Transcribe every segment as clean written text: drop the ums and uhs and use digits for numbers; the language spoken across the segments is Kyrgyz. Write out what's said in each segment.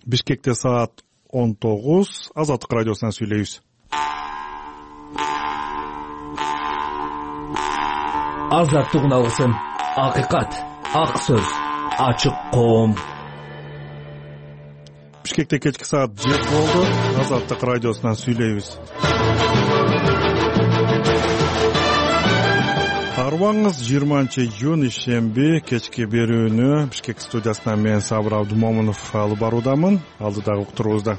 Бишкекте саат 19. Азаттык радиосунан сүйлөйбүз. Азаттык үналгысын, акыйкат, ак сөз, ачык коом. Бишкекте кечки саат 7 болду. Азаттык радиосунан сүйлөйбүз. Арбаңыз 20-июнь ишемби кечки берүүнү Бишкек студиясынан мен Сабыр Абдумомунов алып баруудамын. Алдыдагы уктуруубузда.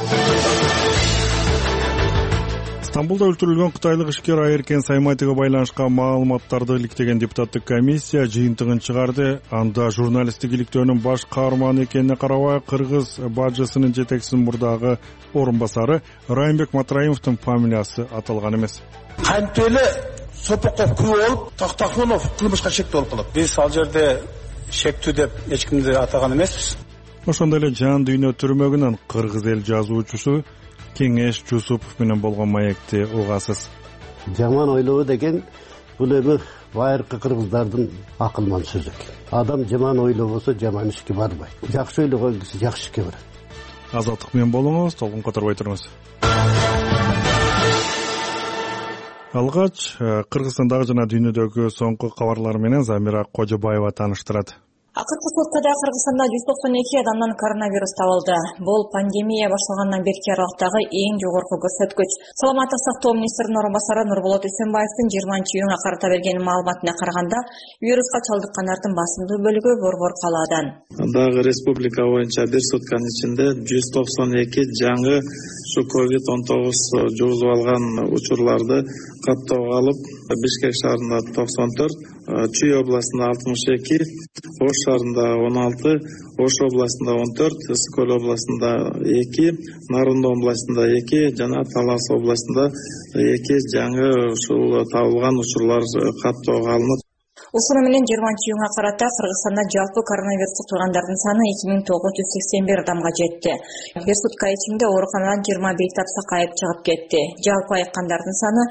Стамбулда өлтүрүлгөн кытайлык ишкер Айыркен Сайматыга байланышкан маалыматтарды иликтеген депутаттык комиссия жыйынтыгын чыгарды. Анда журналисттик иликтөөнүн баш каарманы экенине карабай, кыргыз бажысынын жетекчисинин мурдагы орун басары Райымбек Матраимовдун фамилиясы аталган эмес. Кантеле Сопоков күбө болуп, Токтохунов кылмышка шектүү болуп калат. Биз ал жерде шектүү деп эч кимди атаган эмеспиз. Ошондой эле жан дүйнө түрмөгүнөн кыргыз эл жазуучусу Кеңеш Жусупов менен болгон маекти угасыз. Жаман ойлоо деген бул эми байыркы кыргыздардын акылман сөзү. Адам жаман ойлобосо жаман ишке барбайт. Жакшы ойлогон киши жакшы ишке барат. Азаттык менен болуңуз, толкун которбой туруңуз. Алгач Кыргызстандагы жана дүйнөдөгү соңку кабарлар менен Замира Кожобаева тааныштырат. Акыркы суткада Кыргызстанда 192 адамдан коронавирус табылды. Бул пандемия башталгандан берки аралыктагы эң жогорку көрсөткүч. Саламаттык сактоо министринин орун басары Нурболот Үсөнбаевдин 20-июнга карата берген маалыматына караганда, вируска чалдыккандардын басымдуу бөлүгү Борбор калаадан. Дагы республика боюнча бир сутканын ичинде 192 жаңы ушу COVID-19 жугузуп алган учурларды каттоого алып, Бишкек шаарында 94, Чүй областында 62, Ош шаарында 16, Ош областында 14, Ысык-Көл областында 2, Нарынды областында 2 жана Талас областында 2 жаңы ушул табылган учурлар каттоого алынып. Ушуну менен 20-июнга карата Кыргызстанда жалпы коронавирус туткандардын саны 2981 адамга жетти. Бир сутка ичинде ооруканадан 21 сакайып чыгып кетти. Жалпы айыккандардын саны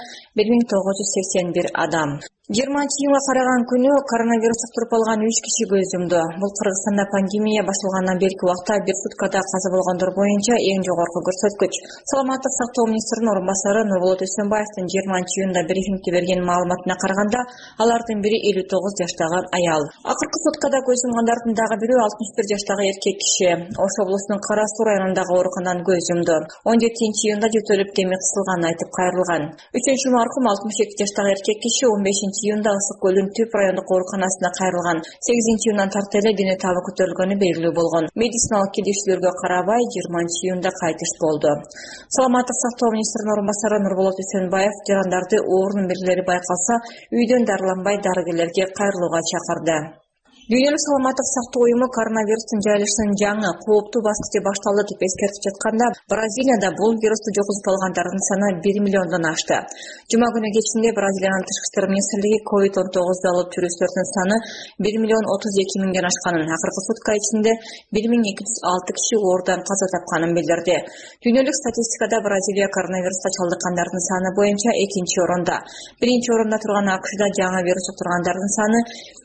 1981 адам. 20-июнга караган күнү коронавирус туруп алган 3 киши көз жумду. Бул Кыргызстанда пандемия башталгандан берки убакта бир суткада каза болгондор боюнча эң жогорку көрсөткүч. Саламаттык сактоо министринин орун басары Нурболот Үсөнбаевдин 20-июнда брифингде берген маалыматына караганда, алардын бири 59 жаштагы аял. Акыркы суткада көз жумгандардын дагы бири 61 жаштагы эркек киши. Ош облусунун Кара Суу районундагы ооруканадан көз жумду. 17-июнда жөтөлүп деми кысылганын айтып кайрылган. 3-чү маркум 62 жаштагы эркек киши 15-июнда Ысык-Көлдүн Түп райондук ооруканасына кайрылган. 8-июндан тартып эле дене табы көтөрүлгөнү белгилүү болгон. Медициналык кирдиктүүлөргө карабай 20-июнда кайтыш болду. Саламаттык сактоо министринин орун басары Нурболот Үсөнбаев жарандарды оорунун белгилери байкалса, үйдөн дарыланбай дарыгерлерге кайрылууга чакырды. Дүйнөлүк саламаттык сактоо уюму коронавирустун жайылышынын жаңы кооптуу баскычы башталды деп эскертип жатканда, Бразилияда бул вирусту жугузуп алгандардын саны 1 миллиондон ашты. Жума күнү кечинде Бразилиянын тышкы иштер министрлиги COVID-19 алып жүрүүчүлөрдүн саны 1 миллион 32 миңден ашканын, акыркы сутка ичинде 1206 киши оорудан каза тапканын билдирди. Дүйнөлүк статистикада Бразилия коронавируска чалдыккандардын саны боюнча 2-чи орунда. 1-чи орунда турган АКШда жаңы вирус жуктургандардын саны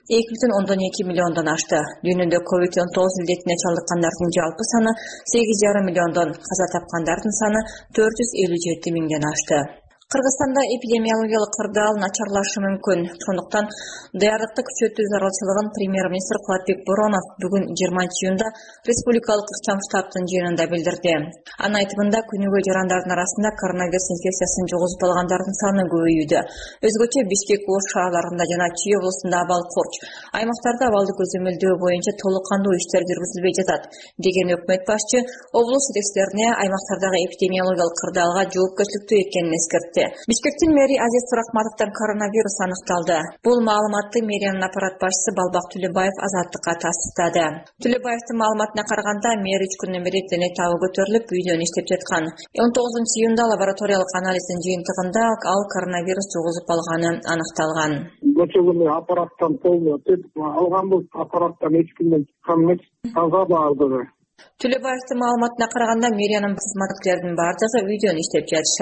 2,2 миллиондон ашты. Дүйнөдө COVID-19 илдетине чалдыккандардын жалпы саны 8,5 миллиондон, каза тапкандардын саны 457 миңден ашты. Кыргызстанда эпидемиологиялык кырдаал начарлашы мүмкүн. Ошондуктан даярдыкты күчөтүү зарылчылыгын премьер-министр Кубатбек Боронов бүгүн 20-июнда республикалык ыкчам штабтын жыйынында билдирди. Анын айтымында күнүгө жарандардын арасында коронавирус инфекциясын жугузуп алгандардын саны көбөйүүдө. Өзгөчө Бишкек, Ош шаарларында жана Чүй облусунда абал корч. Аймактарда абалды көзөмөлдөө боюнча толук кандуу иштер жүргүзүлбөй жатат, деген өкмөт башчы облус жетекчилерине аймактардагы эпидемиологиялык кырдаалга жоопкерчиликтүү экенин эскертти. Бишкектин мэри Азиз Суракматовдон коронавирус аныкталды. Бул маалыматты мэриянын аппарат башчысы Балбак Түлөбаев Азаттыкка тастыктады. Түлөбаевдин маалыматына караганда, мэр 3 күндөн бери дене табы көтөрүлүп, үйдөн иштеп жаткан. 19-июнда лабораториялык анализдин жыйынтыгында ал коронавирус жугузуп алганы аныкталган. Көчөгүнү аппараттан полный алганбыз, аппараттан эч кимден чыккан эмес, таза бардыгы. Түлөбаевдин маалыматына караганда, мэриянын кызматкерлеринин бардыгы үйдөн иштеп жатышат.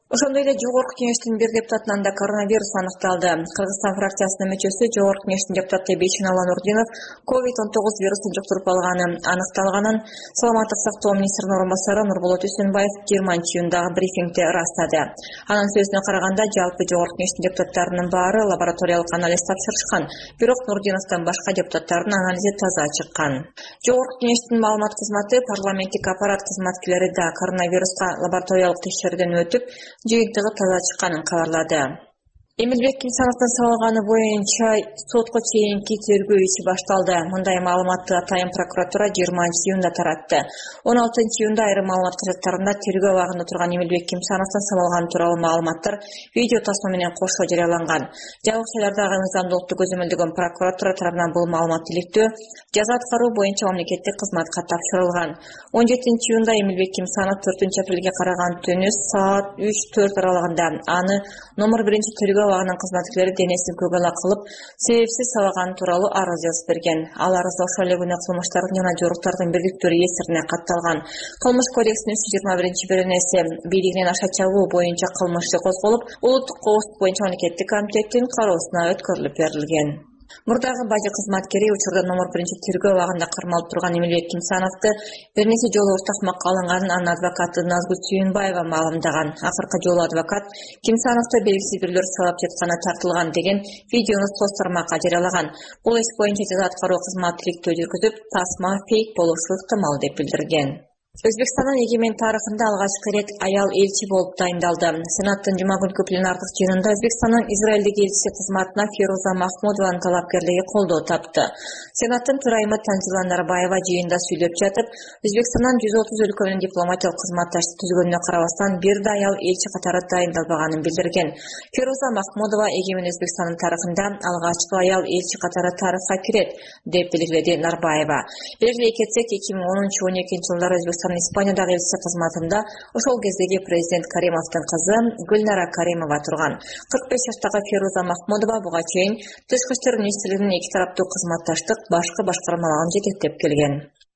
Ошондой эле Жогорку Кеңештин бир депутатынан да коронавирус аныкталды. Кыргызстан фракциясынын мүчөсү Жогорку Кеңештин депутаты Бейшенала Нурдинов COVID-19 вирусун жуктуруп алганы аныкталганын Саламаттык сактоо министринин орун басары Нурболот Үсөнбаев 20-июндагы брифингде ырастады. Анын сөзүнө караганда, жалпы Жогорку Кеңештин депутаттарынын баары лабораториялык анализ тапшырышкан, бирок Нурдиновдон башка депутаттардын анализи таза чыккан. Жогорку Кеңештин маалымат кызматы парламенттик аппарат кызматкерлери да коронавируска лабораториялык текшерүүдөн өтүп, жыйынтыгы таза чыкканын кабарлады. Эмилбек Кимсановдун салганы боюнча сотко чейинки тергөө иши башталды. Мындай маалыматты Атайын прокуратура 20-июнда таратты. 16-июнда айрым маалымат кызматтарында тергөө абагында турган Эмилбек Кимсановдун салганы тууралуу маалыматтар видео тасма менен кошо жарыяланган. Жабык шайлардагы мыйзамдуулукту көзөмөлдөгөн прокуратура тарабынан бул маалымат иликтөө жаза аткаруу боюнча мамлекеттик кызматка тапшырылган. 17-июнда Эмилбек Кимсанов 4-апрелге караган түнү саат 3-4 аралыгында аны номер 1-тергөө абагынын кызматкерлери денесин көгала кылып, себепсиз сабаганы тууралуу арыз жазып берген. Ал арыз ошол эле күнү кылмыштардын жана жоруктардын бирдиктүү реестрине катталган. Кылмыш кодексинин 321-беренеси бийлигинен аша чабуу боюнча кылмыш иши козголуп, улуттук коопсуздук боюнча мамлекеттик комитеттин кароосуна өткөрүлүп берилген. Мурдагы бажы кызматкери учурда номер 1-тергөө абагында кармалып турган Эмилбек Кимсановду бир нече жолу уртакмакка алынганын анын адвокаты Назгүл Сүйүнбаева маалымдаган. Акыркы жолу адвокат Кимсановду белгисиз бирлер сабап жатканы тартылган деген видеону соц тармакка жарыялаган. Бул иш боюнча жаза аткаруу кызматы иликтөө жүргүзүп, тасма фейк болушу ыктымал деп билдирген. Өзбекстандын эгемен тарыхында алгачкы ирет аял элчи болуп дайындалды. Сенаттын жума күнкү пленардык жыйынында Өзбекстандын Израилдеги элчиси кызматына Фируза Махмудованын талапкерлиги колдоо тапты. Сенаттын төрайымы Танзила Нарбаева жыйында сүйлөп жатып, Өзбекстандын 130 өлкө менен дипломатиялык кызматташтык түзгөнүнө карабастан бир да аял элчи катары дайындалбаганын билдирген. Фируза Махмудова эгемен Өзбекстандын тарыхында алгачкы аял элчи катары тарыхка кирет деп белгиледи Нарбаева. Белгилей кетсек, 2010-12 жылдары Испаниядагы элчиси кызматында ошол кездеги президент Каримовдун кызы Гүлнара Каримова турган. 45 жаштагы Фируза Махмудова буга чейин Тышкы иштер министрлигинин эки тараптуу кызматташтык башкы башкармаларын жетектеп келген.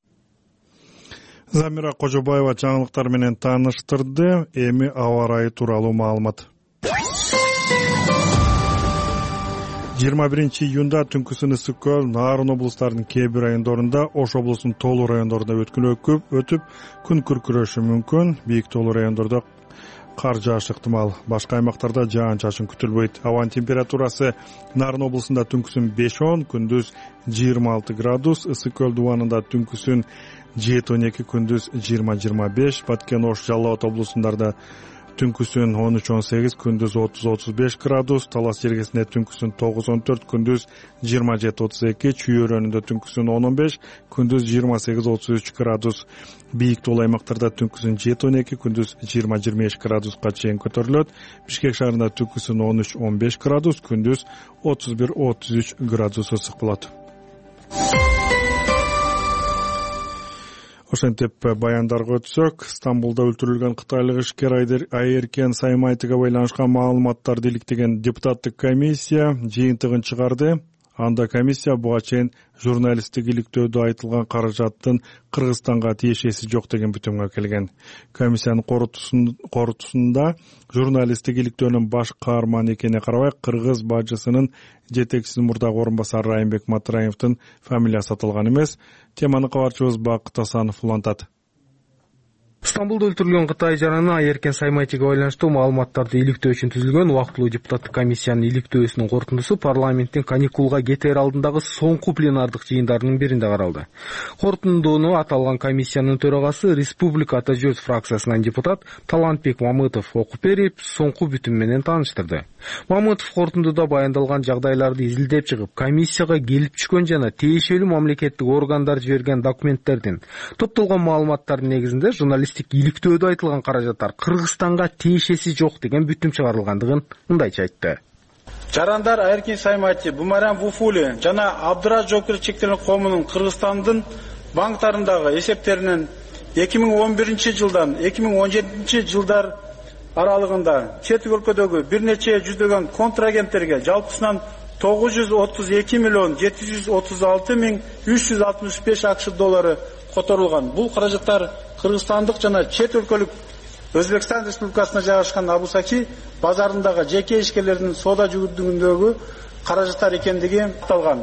Замира Кожобаева жаңылыктар менен тааныштырды. Эми аба ырайы тууралуу маалымат. 21-июнда түнкүсүн Ысык-Көл, Нарын облустарынын кээ бир райондорунда, Ош облусунун тоолуу райондорунда өтүп, күн күркүрөшү мүмкүн. Бийик тоолуу райондордо кар жаашы ыктымал. Башка аймактарда жаан-чачын күтүлбөйт. Абанын температурасы Нарын облусунда түнкүсүн 5-10, күндүз 26 градус, Ысык-Көл дубанында түнкүсүн 7-12, күндүз 20-25, Баткен, Ош, Жалал Абад облусундарда түнкүсүн 13-18, күндүз 30-35 градус, Талас жергесинде түнкүсүн 9-14, күндүз 27-32, Чүй өрөөнүндө түнкүсүн 10-15, күндүз 28-33 градус. Бийик тоолуу аймактарда түнкүсүн 7-12, күндүз 20-25 градуска чейин көтөрүлөт. Бишкек шаарында түнкүсүн 13-15 градус, күндүз 31-33 градус ысык болот. Ошентип баяндарга өтсөк, Стамбулда өлтүрүлгөн кытайлык ишкер Айеркен Саймайтыга байланышкан маалыматтарды иликтеген депутаттык комиссия жыйынтыгын чыгарды. Анда комиссия буга чейин журналисттик иликтөөдө айтылган каражаттын Кыргызстанга тиешеси жок деген бүтүмгө келген. Комиссиянын корутуусунда журналисттик иликтөөнүн баш каарманы экенине карабай, кыргыз бажысынын жетекчисинин мурдагы орун басары Райымбек Матраимовдун фамилиясы аталган эмес. Теманы кабарчыбыз Бакыт Асанов улантат. Стамбулда өлтүрүлгөн Кытай жараны Айеркен Саймайтыга байланыштуу маалыматтарды иликтөө үчүн түзүлгөн убактылуу депутаттык комиссиянын иликтөөсүнүн корутундусу парламенттин каникулга кетер алдындагы соңку пленардык жыйындарынын биринде каралды. Корутундууну аталган комиссиянын төрагасы Республика Ата Жүз фракциясынан депутат Талантбек Мамытов окуп берип, соңку бүтүм менен тааныштырды. Мамытов корутундуда баяндалган жагдайларды изилдеп чыгып, комиссияга келип түшкөн жана тиешелүү мамлекеттик органдар жиберген документтердин топтолгон маалыматтардын негизинде журналисттик иликтөөдө айтылган каражаттар Кыргызстанга тиешеси жок деген бүтүм чыгарылгандыгын мындайча айтты. Жарандар Айеркен Саймайти, Бумарян Вуфули жана Абдыраж жоопкерчилик чектелген коомунун Кыргызстандын банктарындагы эсептеринен 2011 жылдан 2017 жылдар аралыгында чет өлкөдөгү бир нече жүздөгөн контрагенттерге жалпысынан 932 миллион 736 миң 365 акш доллары которулган. Бул каражаттар кыргызстандык жана чет өлкөлүк Өзбекстан Республикасына жайгашкан Абусаки базарындагы жеке ишкерлердин соода жүгүртүүндөгү каражаттар экендиги аныкталган.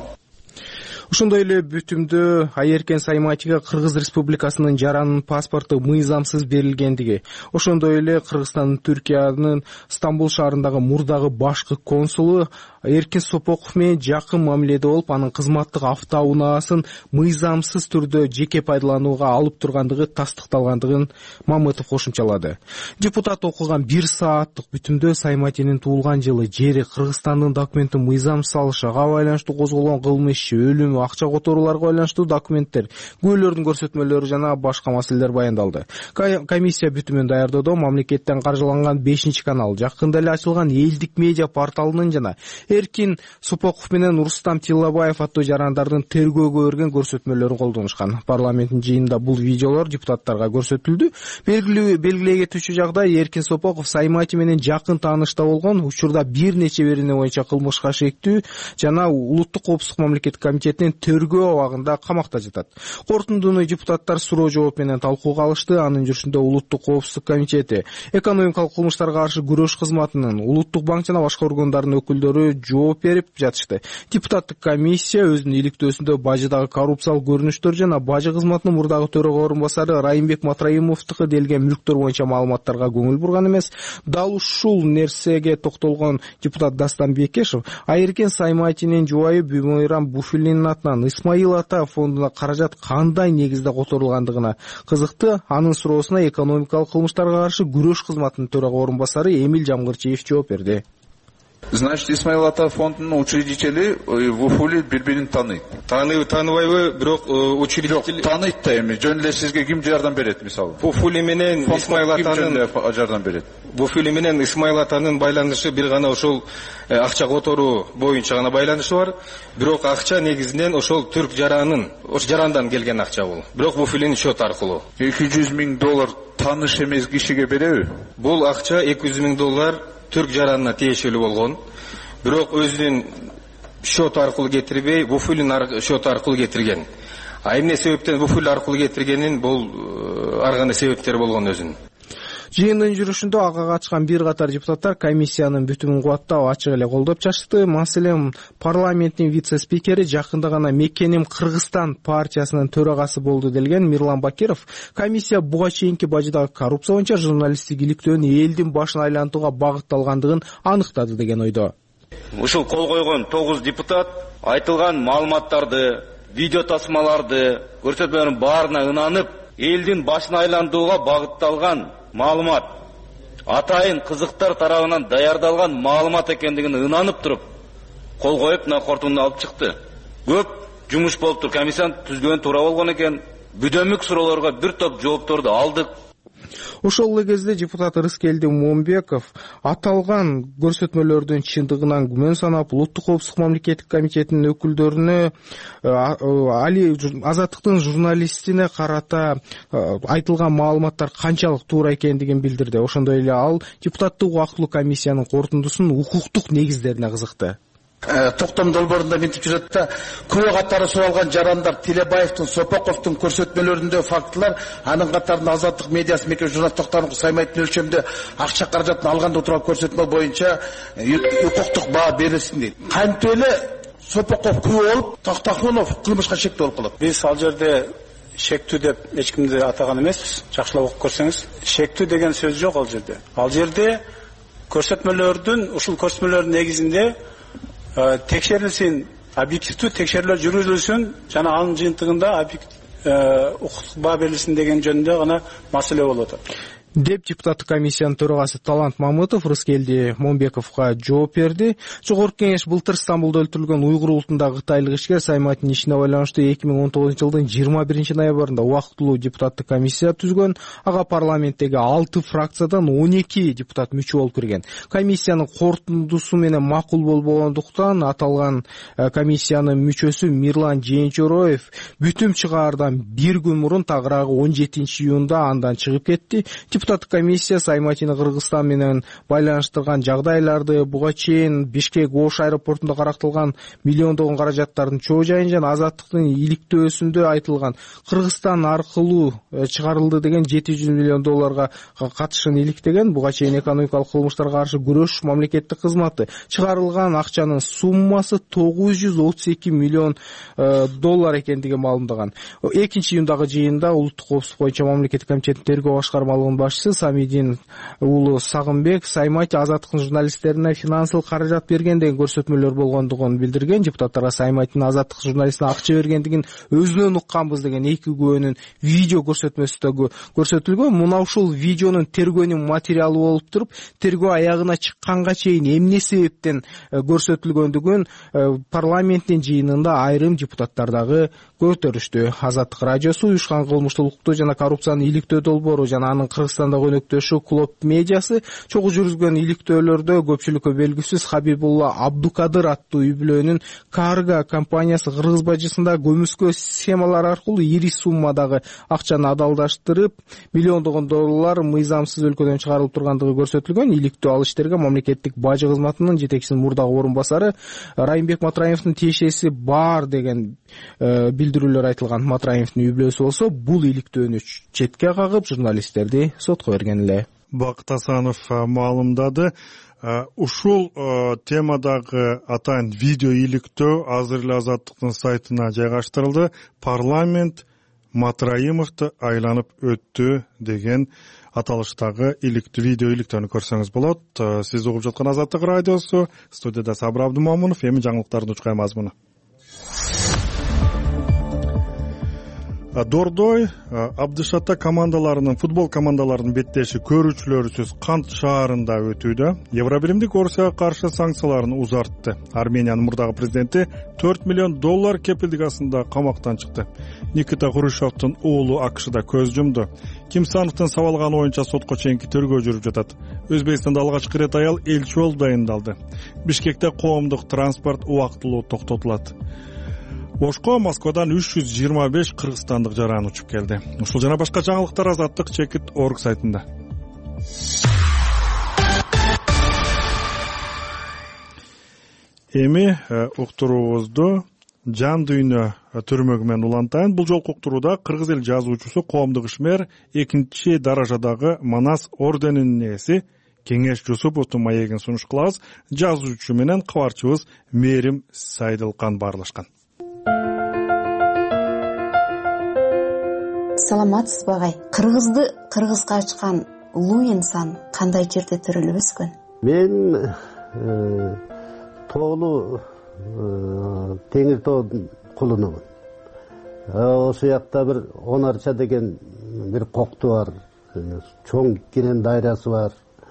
Ошондой эле бүтүмдө Айеркен Сайматига Кыргыз Республикасынын жаранын паспорту мыйзамсыз берилгендиги, ошондой эле Кыргызстандын Түркиянын Стамбул шаарындагы мурдагы башкы консулу Эркин Сопоков менен жакын мамиледе болуп, анын кызматтык автоунаасын мыйзамсыз түрдө жеке пайдаланууга алып тургандыгы тастыкталгандыгын Мамытов кошумчалады. Депутат окуган 1 сааттык бүтүмдө Сайматинин туулган жылы, жери, Кыргызстандын документин мыйзамсыз алышы, ага байланыштуу козголгон кылмыш иши, өлүмү, акча которууларга байланыштуу документтер, күбөлөрдүн көрсөтмөлөрү жана башка маселелер баяндалды. Комиссия бүтүмүн даярдоодо мамлекеттен каржыланган 5-канал, жакында эле ачылган Элдик медиа порталынын жана Эркин Сопоков менен Рустам Тиллабаев аттуу жарандардын тергөөгө берген көрсөтмөлөрүн колдонушкан. Парламенттин жыйынында бул видеолор депутаттарга көрсөтүлдү. Белгилей кетүүчү жагдай, Эркин Сопоков Саймати менен жакын таанышта болгон, учурда бир нече берене боюнча кылмышка шектүү жана улуттук коопсуздук мамлекеттик комитетинин тергөө абагында камакта жатат. Корутундуну депутаттар суроо жооп менен талкууга алышты. Анын жүрүшүндө улуттук коопсуздук комитети, экономикалык кылмыштарга каршы күрөш кызматынын, улуттук банк жана башка органдардын өкүлдөрү жооп берип жатышты. Депутаттык комиссия өзүнүн иликтөөсүндө бажыдагы коррупциялык көрүнүштөр жана бажы кызматынын мурдагы төрага орун басары Райымбек Матраимовдуку делген мүлктөр боюнча маалыматтарга көңүл бурган эмес. Дал ушул нерсеге токтолгон депутат Дастан Бекешев Айеркен Сайматинин жубайы Бүймөйрам Буфулинин атынан Исмаил Ата фондуна каражат кандай негизде которулгандыгына кызыкты. Анын суроосуна экономикалык кылмыштарга каршы күрөш кызматынын төрага орун басары Эмил Жамгырчиев жооп берди. Значит, Исмаил Ата фондунун учредители Вуфули бири-бирин тааныйт. Тааныбайбы, бирок учредитель тааныйт да эми. Жөн эле сизге ким жардам берет, мисалы? Вуфули менен Исмаил Атанын жардам берет. Вуфули менен Исмаил Атанын байланышы бир гана ошол акча которуу боюнча гана байланышы бар. Бирок акча негизинен ошол түрк жаранын, ош жарандан келген акча бул. Бирок Вуфулинин счет аркылуу. $200,000 тааныш эмес кишиге береби? Бул акча $200,000 түрк жаранына тиешелүү болгон. Бирок өзүнүн счет аркылуу кетирбей, Вуфулин счет аркылуу кетирген. А эмне себептен Вуфулин аркылуу кетиргенин бул ар кандай себептери болгон өзүнүн. Жыйындын жүрүшүндө ага катышкан бир катар депутаттар комиссиянын бүтүмүн кубаттап ачык эле колдоп чачты. Маселен, парламенттин вице-спикери жакында гана Мекеним Кыргызстан партиясынын төрагасы болду делген Мирлан Бакиров комиссия буга чейинки бажыдагы коррупция боюнча журналисттик иликтөөнүн элдин башын айлантууга багытталгандыгын аныктады деген ойдо. Ушул кол койгон 9 депутат айтылган маалыматтарды, видео тасмаларды, көрсөтмөлөрдүн баарына ынанып, элдин башын айлантууга багытталган маалымат, атайын кызыктар тарабынан даярдалган маалымат экендигин ынанып туруп, кол коюп, мына корутууну алып чыкты. Көп жумуш болуптур, комиссияны түзгөн туура болгон экен. Бүдөмүк суроолорго бир топ жоопторду алдык. Ошол эле кезде депутат Рыскелди Момбеков аталган көрсөтмөлөрдүн чындыгынан күмөн санап, улуттук коопсуздук мамлекеттик комитетинин өкүлдөрүнө Азаттыктын журналистине карата айтылган маалыматтар канчалык туура экендигин билдирди. Ошондой эле ал депутаттык убактылуу комиссиянын корутундусунун укуктук негиздерине кызыкты. Токтом долбоорунда мынтип жүрөт да, күбө катары суралган жарандар Тилебаевдин, Сопоковдун көрсөтмөлөрүндө фактылар, анын катарында Азаттык медиасы мекеме журналисттер Саймайтын өлчөмдө акча каражатын алганда турган көрсөтмө боюнча укуктук баа берилсин дейт. Кантип эле Сопоков күбө болуп, Токтохунов кылмышка шектүү болуп калат. Биз ал жерде шектүү деп эч кимди атаган эмеспиз. Жакшылап окуп көрсөңүз, шектүү деген сөз жок ал жерде. Ал жерде көрсөтмөлөрдүн, ушул көрсөтмөлөрдүн негизинде текшерилсин, объективдүү текшерүүлөр жүргүзүлсүн жана анын жыйынтыгында укуктук баа берилсин деген жөнүндө гана маселе болуп атат деп депутаттык комиссиянын төрагасы Талант Мамытов Рыскелди Момбековго жооп берди. Жогорку кеңеш былтыр Стамбулда өлтүрүлгөн уйгур улутундагы кытайлык ишкер Сайматинин ишине байланыштуу 2019 жылдын 21 ноябрында убактылуу депутаттык комиссия түзгөн. Ага парламенттеги 6 фракциядан 12 депутат мүчө болуп кирген. Комиссиянын корутундусу менен макул болбогондуктан аталган комиссиянын мүчөсү Мирлан Жээнчороев бүтүм чыгаардан бир күн мурун, тагыраагы 17 июнда андан чыгып кетти. Депутаттык комиссия Сайматини Кыргызстан менен байланыштырган жагдайларды, буга чейин Бишкек Ош аэропортунда карактылган миллиондогон каражаттардын чоо жайын жана азаттыктын иликтөөсүндө айтылган Кыргызстан аркылуу чыгарылды деген $700 миллион катышын иликтеген. Буга чейин экономикалык кылмыштарга каршы күрөш мамлекеттик кызматы чыгарылган акчанын суммасы $932 миллион экендиги маалымдаган. 2-июндагы жыйында улуттук коопсуздук боюнча мамлекеттик комитеттин тергөө башкармалыгынын башчысы Самидин уулу Сагынбек Саймати азаттыктын журналисттерине финансылык каражат берген деген көрсөтмөлөр болгондугун билдирген. Депутаттарга Сайматинин азаттык журналистине акча бергендигин өзүнөн укканбыз деген 2 күбөнүн видео көрсөтмөсү көрсөтүлгөн. Мына ушул видеонун тергөөнүн материалы болуп туруп, тергөө аягына чыкканга чейин эмне себептен көрсөтүлгөндүгүн парламенттин жыйынында айрым депутаттар дагы көтөрүштү. Азаттык радиосу уюшкан кылмыштуулукту жана коррупцияны иликтөө долбоору жана анын Кыргызстандагы өнөктөшү Клоп медиасы чогуу жүргүзгөн иликтөөлөрдө көпчүлүккө белгисиз Хабибулла Абдукадыр аттуу үй-бүлөнүн Карга компаниясы кыргыз бажысында көмүскө схемалар аркылуу ири суммадагы акчаны адалдаштырып, миллиондогон доллар мыйзамсыз өлкөдөн чыгарылып тургандыгы көрсөтүлгөн. Иликтөө ал иштерге мамлекеттик бажы кызматынын жетекчисинин мурдагы орун басары Райымбек Матраимовдун тиешеси бар деген билдирүүлөр айтылган. Матраимовдун үй-бүлөсү болсо бул иликтөөнү четке кагып, журналисттерди сотко берген эле. Бакыт Асанов маалымдады. Ушул темадагы атайын видео иликтөө азыр эле Азаттыктын сайтына жайгаштырылды. Парламент Матраимовду айланып өттү деген аталыштагы видео иликтөөнү көрсөңүз болот. Сиз угуп жаткан Азаттык радиосу, студияда Сабыр Абдымомунов, эми жаңылыктардын учкай мазмуну. Дордой Абдышатта футбол командаларынын беттеши көрүүчүлөрүсүз Кант шаарында өтүүдө. Евробиримдик Орусияга каршы санкцияларын узартты. Армениянын мурдагы президенти $4 миллион кепилдик астында камактан чыкты. Никита Хрущевдун уулу АКШда көз жумду. Кимсановдун сабалганы боюнча сотко чейинки тергөө жүрүп жатат. Өзбекстанда алгачкы ирет аял элчи болуп дайындалды. Бишкекте коомдук транспорт убактылуу токтотулат. Ошко Москвадан 325 кыргызстандык жаран учуп келди. Ушул жана башка жаңылыктар Azattik.org сайтында. Эми уктуруубузду жан дүйнө түрмөгү менен улантайын. Бул жолку уктурууда кыргыз эл жазуучусу, коомдук ишмер, 2 даражадагы Манас орденинин ээси Кеңеш Жусуповдун маегин сунуш кылабыз. Жазуучу менен кабарчыбыз Мээрим Сайдылкан баарлашкан. Саламатсызбы агай? Кыргызды кыргызга ачкан улуу инсан кандай жерде төрөлүп өскөн? Мен тоолуу Теңир тоонун кулунумун. Ошол жакта бир Онарча деген бир кокту бар, чоң кенен дайрасы бар.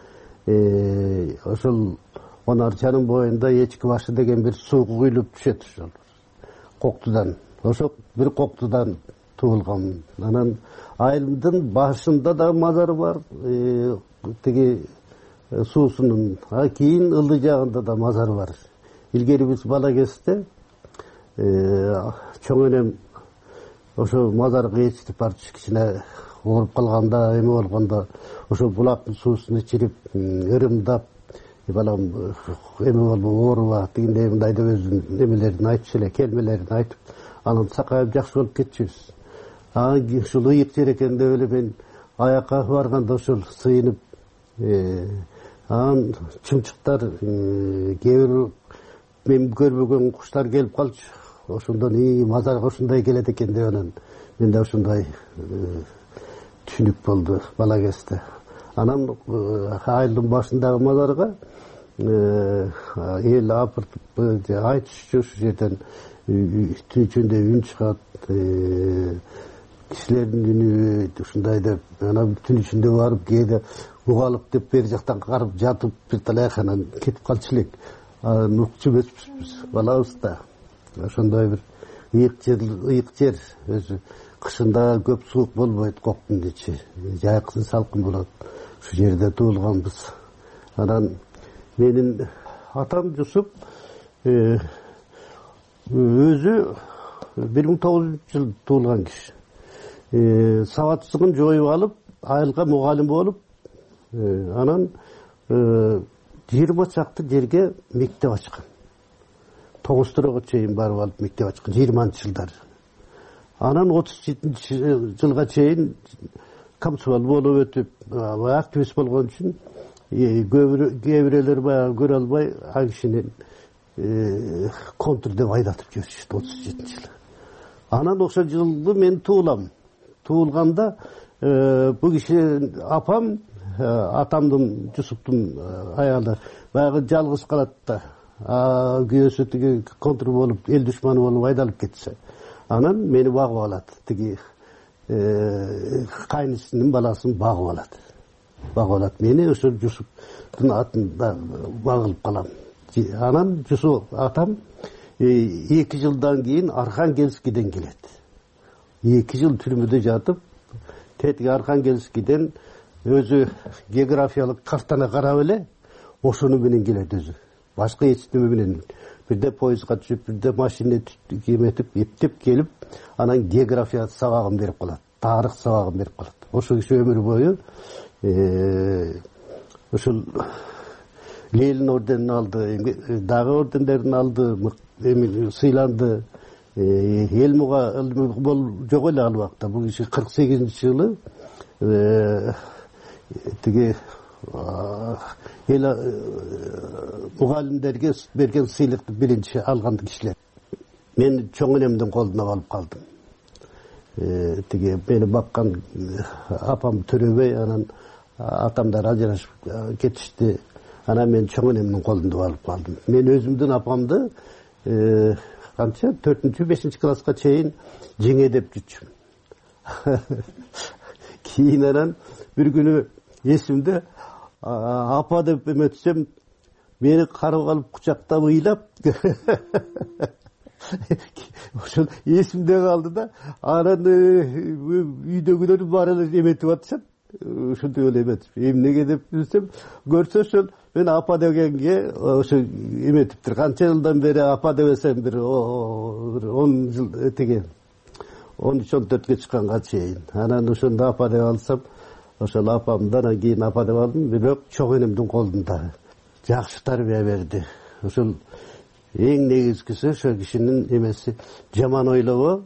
Ошол Онарчанын боюнда Эчки башы деген бир суу куюлуп түшөт ошол коктудан. Ошол бир коктудан туулган. Анан айылдын башында да мазары бар, тиги суусунун, кийин ылдый жагында да мазары бар. Илгери биз бала кезде чоң энем ошо мазарга ээрчитип барып кичине ооруп калганда, эме болгондо ошо булактын суусун ичирип, ырымдап, балам эме болбо ооруба, тигиндей мындай деп өзүнүн эмелерин айтчу эле, келмелерин айтып, анан сакайып жакшы болуп кетчүбүз. Ушул ыйык жер экен деп эле мен аякка барганда ошол сыйынып, анан чымчыктар, кээ бир мен көрбөгөн куштар келип калчу. Ошондон мазарга ушундай келет экен деп анан менде ушундай түшүнүк болду бала кезде. Анан айылдын башындагы мазарга эл апыртып айтышчу, ушул жерден түн ичинде үн чыгат, кишилердин үнү ушундай деп, анан түн ичинде барып кээде угалып деп бери жактан карап жатып бир талай анан кетип калчу элек. Укчу эмеспиз балабызда. Ошондой бир ыйык жер, өзү кышында көп суук болбойт, коктун ичи, жайкысы салкын болот. Ушул жерде туулганбыз. Анан менин атам Жусуп өзү 1900 туулган киши. Сабатсыздыгын жоюп алып, айылга мугалим болуп, Анан 20 чакты жерге мектеп ачкан. 9 чейин барып алып мектеп ачкан 20-жылдар. Анан 37-жылга чейин камсыбал болуп өтүп, активист болгон үчүн кээ-бирөөлөр баягы көрө албай ал кишини контр деп айдатып жиберишти 37-жылы. Анан ошол жылы мен туулам. Туулганда бу киши апам, атамдын, Жусуптун аялы баягы жалгыз калат да. Күйөөсү тиги контр болуп, эл душманы болуп айдалып кетсе. Анан мени багып алат. Тиги кайнысынын баласын багып алат. Мени ошо Жусуптун атында багылып калам. Анан Жусуп атам 2 жылдан кийин Архангельскийден келет. 2 жыл түрмөдө жатып, тетиги Архангельскийден өзү географиялык картаны карап эле ошону менен келет өзү. Башка эч неме менен бирде поездга түшүп, бирде машина эметип, эптеп келип, анан география сабагын берип калат, тарых сабагын берип калат. Ошол киши өмүр бою ошол Ленин орденин алды, дагы ордендерин алды, сыйланды. Элмуга жок эле ал убакта. Бул киши 48-жылы тиги эл мугалимдерге берген сыйлыкты биринчи алган кишилер. Мен чоң энемдин колуна алып калдым. Тиги мени баккан апам Төрөбөй, анан атамдар ажырашып кетишти. Анан мен чоң энемдин колунда алып калдым. Мен өзүмдүн апамды канча 4-5 класска чейин жеңе деп жүрчүм. Кийин анан бир күнү эсимде апа деп эметсем, мени карап алып кучактап ыйлап ошол эсимде калды да. Анан үйдөгүлөр баары эле эметип атышат. Ушинтип эле эметип, эмнеге деп билсем, көрсө ошол мен апа дегенге ошо эметиптир. Канча жылдан бери апа дебесем, бир 10 жыл тиги 13-14ге чыкканга чейин. Анан ошондо апа деп алсам, ошол апамдан кийин апа деп алдым, бирок чоң энемдин колунда. Жакшы тарбия берди. Ошол эң негизгиси ошол кишинин эмеси жаман ойлобо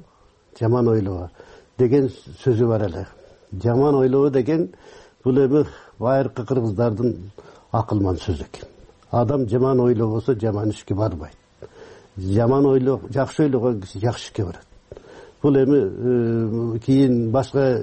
деген сөзү бар эле. Жаман ойлобо деген бул эми байыркы кыргыздардын акылман сөзү экен. Адам жаман ойлобосо жаман ишке барбайт. Жаман ойло, жакшы ойлогон киши жакшы ишке барат. Бул эми кийин башка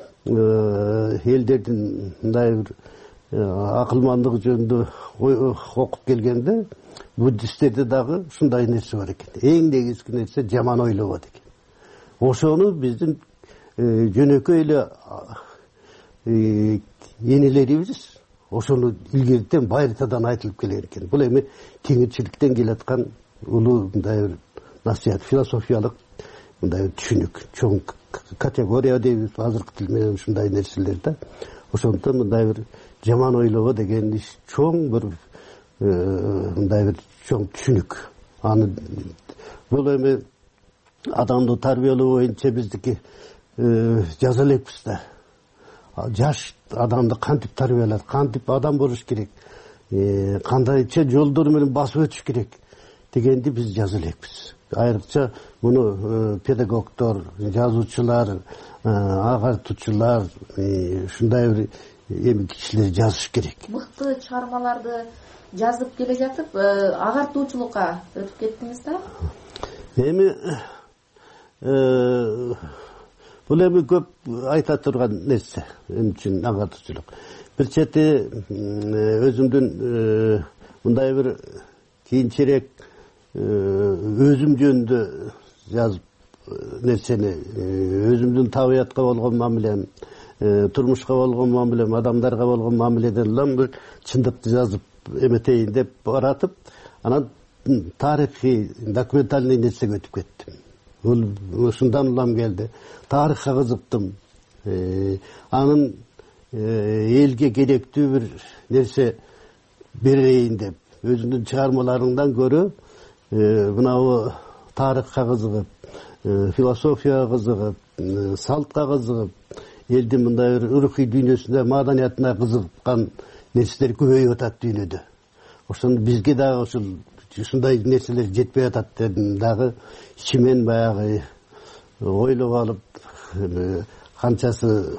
элдердин мындай бир акылмандыгы жөнүндө окуп келгенде буддисттерде дагы ушундай нерсе бар экен. Эң негизги нерсе жаман ойлобо деген. Ошону биздин жөнөкөй эле энелерибиз ошону илгертен байыртадан айтылып келген экен. Бул эми кеңирчиликтен келаткан улуу мындай бир насият, философиялык мындай бир түшүнүк, чоң категория дейбиз азыркы тил менен ушундай нерселер да. Ошондон мындай бир жаман ойлобо деген иш чоң бир мындай бир чоң түшүнүк. Аны бул эми адамды тарбиялоо боюнча биздики жаза элекпиз да. Жаш адамды кантип тарбиялат, кантип адам болуш керек, кандайча жолдор менен басып өтүш керек дегенди биз жаза элекпиз. Айрыкча муну педагогдор, жазуучулар, агартуучулар, ушундай бир эми кишилер жазыш керек. Мыкты чыгармаларды жазып келе жатып, агартуучулукка өтүп кеттиңиз да? Эми бул эми көп айта турган нерсе, эми үчүн агартуучулук. Бир чети өзүмдүн мындай бир кийинчерээк өзүм жөнүндө жазып нерсени, өзүмдүн табиятка болгон мамилем, турмушка болгон мамилем, адамдарга болгон мамиледен улам бир чындыкты жазып эметейин деп баратып, анан тарыхый, документальный нерсеге өтүп кеттим. Бул ушундан улам келди. Тарыхка кызыктым. Анын элге керектүү бир нерсе берейин деп, өзүнүн чыгармаларынан көрө мынабу тарыхка кызыгып, философияга кызыгып, салтка кызыгып, элдин мындай бир рухий дүйнөсүнө, маданиятына кызыккан нерселер көбөйүп атат дүйнөдө. Ошондо бизге дагы ушундай нерселер жетпей атат дедим дагы ичимен баягы ойлоп алып, канчасы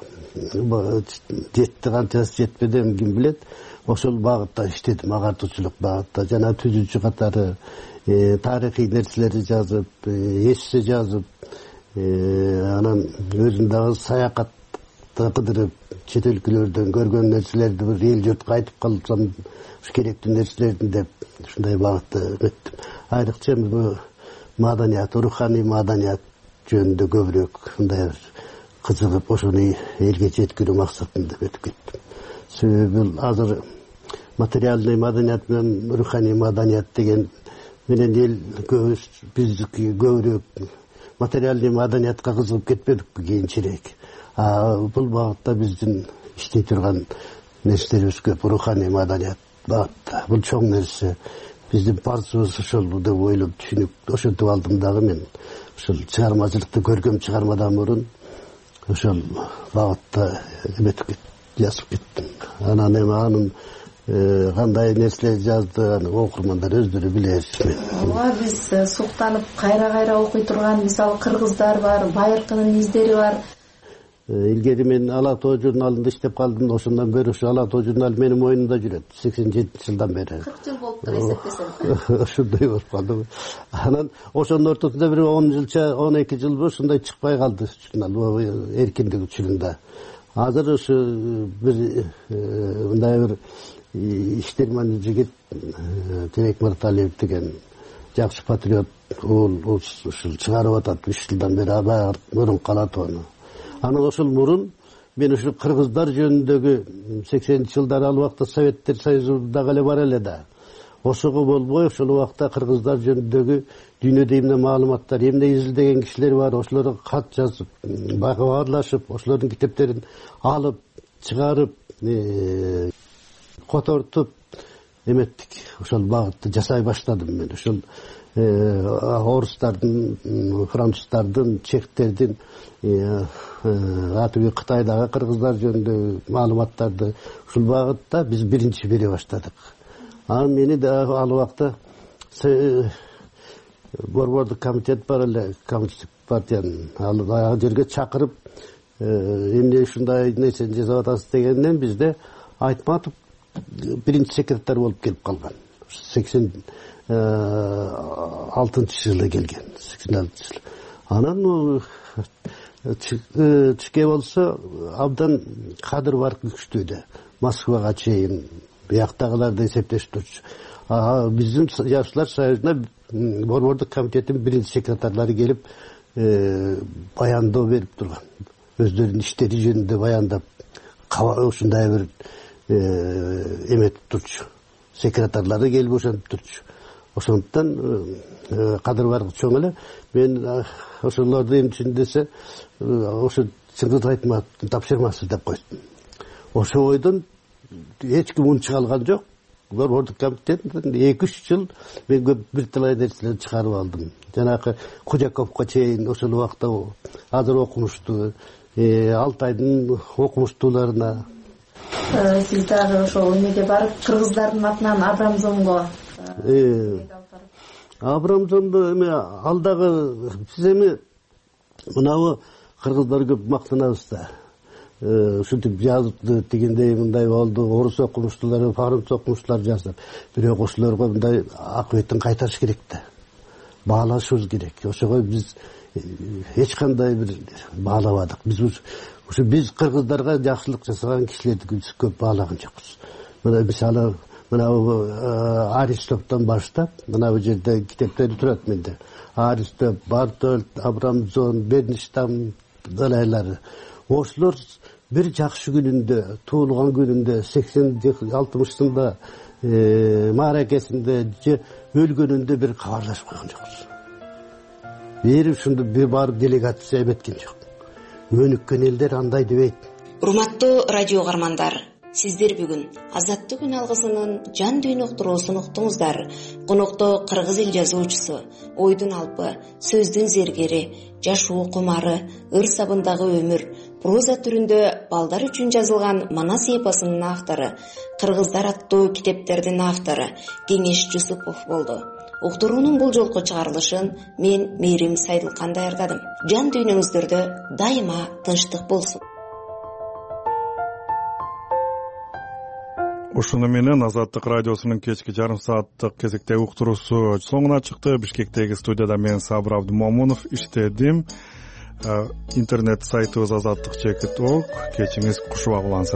жетти, канчасы жетпеди, ким билет. Ошол багытта иштедим, агартуучулук багытта. Жана түзүүчү катары тарыхый нерселерди жазып, эссе жазып, анан өзүм дагы саякатты кыдырып, чет өлкөлөрдөн көргөн нерселерди бир эл журтка айтып калсам керектүү нерселердин деп ушундай багытта өттүм. Айрыкча маданият, руханий маданият жөнүндө көбүрөөк мындай кызыгып, ошону элге жеткирүү максатында өтүп кеттим. Себеби азыр материальный маданият менен руханий маданият деген менен эл биздики көбүрөөк материальный маданиятка кызыгып кетпедикпи кийинчерээк. Бул багытта биздин иштей турган нерселерибиз көп, руханий маданият багытта. Бул чоң нерсе. Биздин парсыбыз ошол деп ойлоп түшүнүп, ошентип алдым дагы мен. Ошол чыгармачылыкты көркөм чыгармадан мурун ошол багытта жазып кеттим. Анан анын кандай нерселер жазды, окурмандар өздөрү билет. Ооба, биз суктанып кайра окуй турган мисалы кыргыздар бар, Байыркынын издери бар. Илгери мен Ала Тоо журналында иштеп калдым. Ошондон бери ушу Ала Тоо журнал менин мойнумда жүрөт. 87-жылдан бери. 40 жыл болуптур эсептесем. Ошондой болуп калды. Анан ошонун ортосунда бир 10 жылча, 12 жыл ушундай чыкпай калды журнал, эркиндик учурунда. Азыр ушу бир мындай бир иштерман жигит Терек Мырталиев деген жакшы патриот ушул чыгарып атат 3 жылдан бери аба мурун Ала Тоону. Анан ошол мурун мен ушул кыргыздар жөнүндөгү 80-жылдар ал убакта Советтер Союзунда эле бар эле да. Ошого болбой ошол убакта кыргыздар жөнүндөгү дүйнөдө эмне маалыматтар, эмне изилдеген кишилер бар, ошолорго кат жазып, баарлашып, ошолордун китептерин алып, чыгарып, котортуп эметтик. Ошол багытты жасай баштадым мен. Ошол орустардын, француздардын, чехтердин, атыбүй Кытайдагы кыргыздар жөнүндө маалыматтарды ушул багытта биз биринчи бере баштадык. Анан мени да ал убакта борбордук комитет бар эле, коммунисттик партиянын, ал жерге чакырып, эмне ушундай нерсени жасап атасыз дегенден бизде Айтматов биринчи секретарь болуп келип калган. 86-жылы келген. 86-жылы. Анан чике болсо абдан кадыр бар күчтүүдө. Москвага чейин бияктагыларды эсептешип турчу. Биздин Жашылар союзуна борбордук комитеттин биринчи секретарлары келип баяндоо берип турган. Өздөрүнүн иштери жөнүндө баяндап, ушундай бир эметип турчу. Секретарлары келип ошентип турчу. Ошондуктан кадыр бар чоң эле. Мен ошолорду эмчин десе, ошо Чыңгыз Айтматовдун тапшырмасы деп койдум. Ошо ойдон эч ким унчук алган жок. Борбордук комитеттен 2-3 жыл мен бир талай нерселерди чыгарып алдым. Жанагы Кужаковго чейин ошол убакта азыр окумуштуу, Алтайдын окумуштууларына. Сиз дагы ошол эмеге барып кыргыздардын атынан Абрамзонго Абрамзонду эме ал дагы биз эми мынабы кыргыздар көп мактанабыз да. Ушинтип жазыпты, дегендей мындай болду, орус окумуштуулары, француз окумуштуулар жазып. Бирок ошолорго мындай акыбетін кайтарыш керек да. Баалашыбыз керек. Ошого биз эч кандай бир баалабадык. Биз кыргыздарга жакшылык жасаган кишилерди көп баалаган жокпуз. Мына мисалы Аристоптон баштап, мына бул жерде китептери турат менде. Аристоп, Бартольд, Абрамзон, Бернштам далайлары. Ошолор бир жакшы күнүндө, туулган күнүндө, 80-60-ында мааракесинде же өлгөнүндө бир кабарлашып койгон жокпуз. Бир ушунду бир барып делегация эметкен жок. Өнүккөн элдер андай дебейт. Урматтуу радио угармандар, сиздер бүгүн Азаттык күн алгысынын жан дүйнө уктуруусун уктуңуздар. Конокто кыргыз эл жазуучусу, ойдун алпы, сөздүн зергери, жашоо кумары, ыр сабындагы өмүр, проза түрүндө балдар үчүн жазылган Манас эпосунун автору, Кыргыздар аттуу китептердин автору Кеңеш Жусупов болду. Уктуруунун бул жолку чыгарылышын мен Мээрим Сайдылкан даярдадым. Жан дүйнөңүздөрдө дайыма тынчтык болсун. Ушуну менен Азаттык радиосунун кечки жарым сааттык кезектеги уктуруусу соңуна чыкты. Бишкектеги студияда мен Сабыр Абдумомунов иштедим. Интернет сайтыбыз azatlyk.org. Кечиңиз кушубак улансын.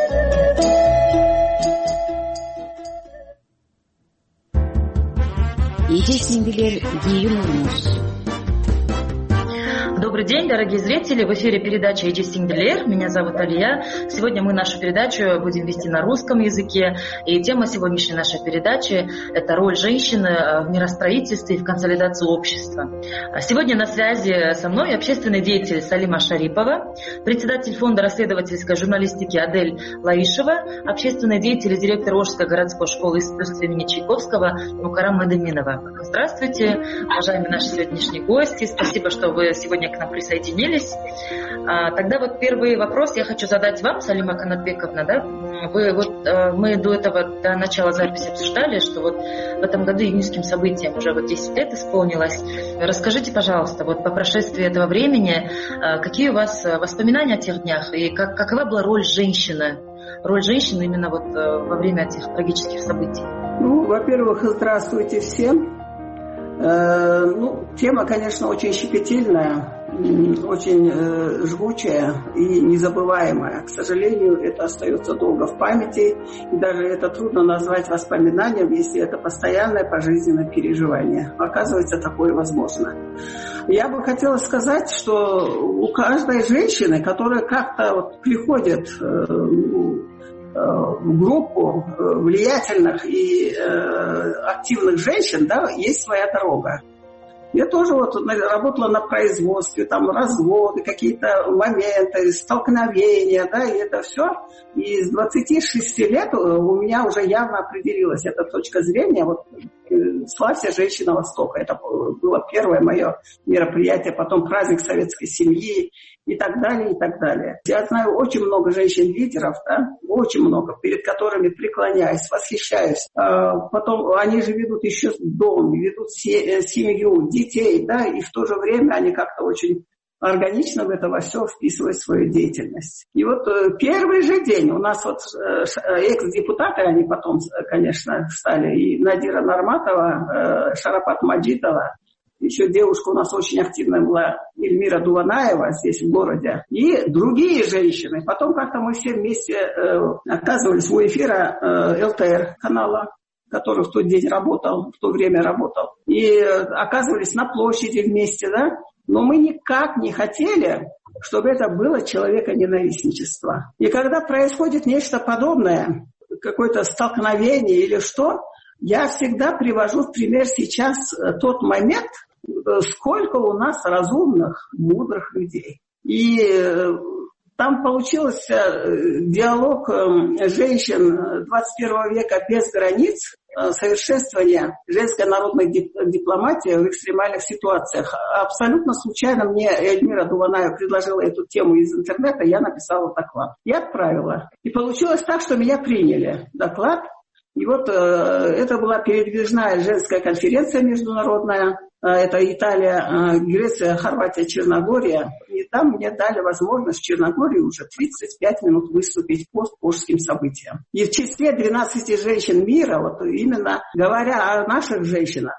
Эже-сиңдилер, кийин Добрый день, дорогие зрители. В эфире передача «Эже-сиңдилер». Меня зовут Алия. Сегодня мы нашу передачу будем вести на русском языке. И тема сегодняшней нашей передачи – это роль женщины в миростроительстве и в консолидации общества. Сегодня на связи со мной общественный деятель Салима Шарипова, председатель фонда расследовательской журналистики Адель Лаишева, общественный деятель и директор Волжской городской школы искусств имени Чайковского Мукарам Мадыминова. Здравствуйте, уважаемые наши сегодняшние гости. Спасибо, что вы сегодня к нам присоединились. Тогда вот первый вопрос я хочу задать вам, Салима Канатбековна. Да? Мы до этого, до начала записи обсуждали, что вот в этом году июньским событиям уже 10 лет исполнилось. Расскажите, пожалуйста, вот по прошествии этого времени, какие у вас воспоминания о тех днях и какова была роль женщины именно вот во время этих трагических событий? Во-первых, здравствуйте всем. Тема, конечно, очень щепетильная, очень жгучая и незабываемая. К сожалению, это остается долго в памяти, и даже это трудно назвать воспоминанием, если это постоянное пожизненное переживание. Оказывается, такое возможно. Я бы хотела сказать, что у каждой женщины, которая как-то приходит в группу влиятельных и активных женщин, да, есть своя дорога. Я тоже работала на производстве, там разводы, какие-то моменты, столкновения, да, и это все. И с 26 лет у меня уже явно определилась эта точка зрения. «Славься, женщина Востока». Это было первое мое мероприятие, потом праздник советской семьи и так далее, и так далее. Я знаю очень много женщин-лидеров, да, очень много, перед которыми преклоняюсь, восхищаюсь. Потом они же ведут еще дом, ведут семью, детей, да, и в то же время они как-то очень органично в это во все вписывать свою деятельность. И первый же день у нас экс-депутаты, они потом, конечно, стали, и Надира Норматова, Шарапат Маджидова, еще девушка у нас очень активная была, Эльмира Дуванаева, здесь в городе, и другие женщины. Потом как-то мы все вместе оказывались у эфира ЛТР канала, который в тот день работал, в то время работал, и оказывались на площади вместе, да. Но мы никак не хотели, чтобы это было человеконенавистничество. И когда происходит нечто подобное, какое-то столкновение или что, я всегда привожу в пример сейчас тот момент, сколько у нас разумных, мудрых людей. И там получился диалог женщин 21 века без границ, совершенствование женской народной дипломатии в экстремальных ситуациях. Абсолютно случайно мне Эльмира Дуванаева предложила эту тему из интернета, я написала доклад. Я отправила. И получилось так, что меня приняли доклад. И это была передвижная женская конференция международная. Это Италия, Греция, Хорватия, Черногория. И там мне дали возможность в Черногории уже 35 минут выступить по Волжским событиям. И в числе 12 женщин мира, именно говоря о наших женщинах,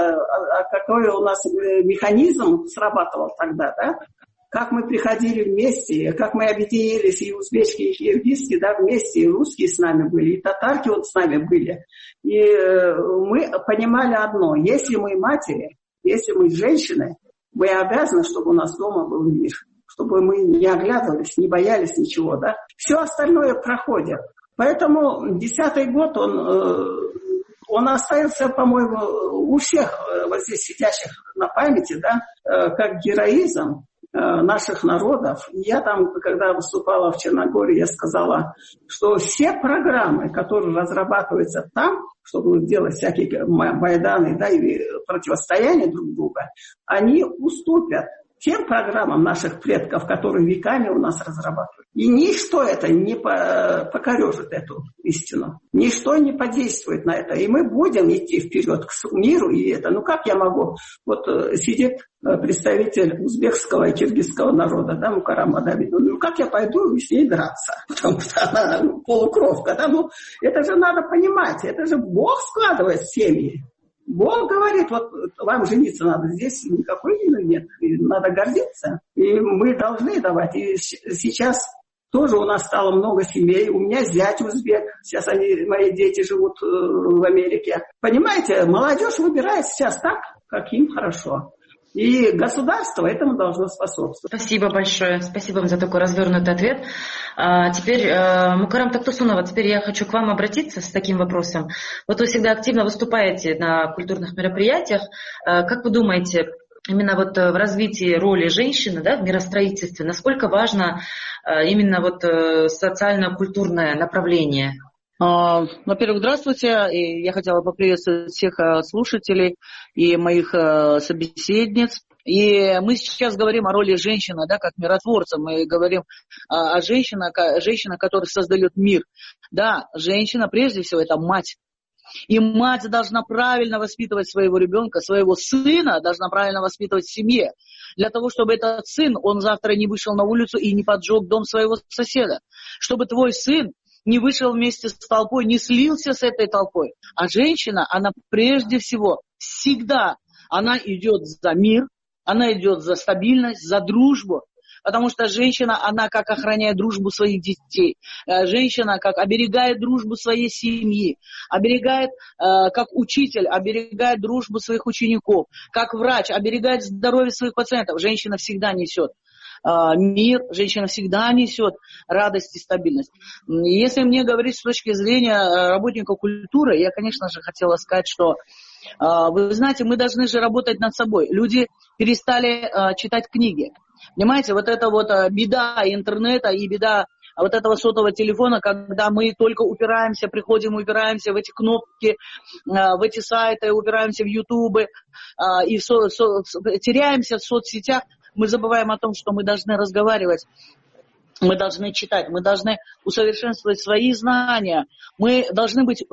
какой у нас механизм срабатывал тогда, да? Как мы приходили вместе, как мы объединились, и узбечки, и киргизские, да, вместе, и русские с нами были, и татарки с нами были. И мы понимали одно: если мы матери, если мы женщины, мы обязаны, чтобы у нас дома был мир, чтобы мы не оглядывались, не боялись ничего, да. Все остальное проходит. Поэтому 10-й год, он остается, по-моему, у всех здесь сидящих на памяти, да, как героизм наших народов. Я там, когда выступала в Черногории, я сказала, что все программы, которые разрабатываются там, чтобы делать всякие майданы, да, и противостояние друг друга, они уступят тем программам наших предков, которые веками у нас разрабатывают. И ничто это не покорежит эту истину. Ничто не подействует на это. И мы будем идти вперед к миру. И это, как я могу? Вот сидит представитель узбекского и киргизского народа, да, Мукарам Адаби. Как я пойду с ней драться? Потому что она полукровка. Да? Это же надо понимать. Это же Бог складывает семьи. Бог говорит, вот вам жениться надо, здесь никакой вины нет, надо гордиться. И мы должны давать. И сейчас тоже у нас стало много семей. У меня зять узбек, сейчас мои дети живут в Америке. Понимаете, молодежь выбирает сейчас так, как им хорошо. И государство этому должно способствовать. Спасибо большое. Спасибо вам за такой развернутый ответ. Теперь, Мукарам Тактусунова, теперь я хочу к вам обратиться с таким вопросом. Вот вы всегда активно выступаете на культурных мероприятиях. Как вы думаете, именно вот в развитии роли женщины, да, в миростроительстве, насколько важно именно вот социально-культурное направление? Во-первых, здравствуйте. И я хотела поприветствовать всех слушателей и моих собеседниц. И мы сейчас говорим о роли женщины, да, как миротворца. Мы говорим о женщине, которая создает мир. Да, женщина, прежде всего, это мать. И мать должна правильно воспитывать своего ребенка, своего сына должна правильно воспитывать в семье. Для того, чтобы этот сын, он завтра не вышел на улицу и не поджег дом своего соседа. Чтобы твой сын не вышел вместе с толпой, не слился с этой толпой. А женщина, она прежде всего, всегда, она идет за мир, она идет за стабильность, за дружбу. Потому что женщина, она как охраняет дружбу своих детей. Женщина как оберегает дружбу своей семьи. Оберегает, как учитель, оберегает дружбу своих учеников. Как врач, оберегает здоровье своих пациентов. Женщина всегда несет мир, женщина всегда несет радость и стабильность. Если мне говорить с точки зрения работника культуры, я, конечно же, хотела сказать, что, вы знаете, мы должны же работать над собой. Люди перестали читать книги. Понимаете, вот это вот беда интернета и беда вот этого сотового телефона, когда мы только упираемся в эти кнопки, в эти сайты, упираемся в ютубы и теряемся в соцсетях. Мы забываем о том, что мы должны разговаривать, мы должны читать, мы должны усовершенствовать свои знания, мы должны быть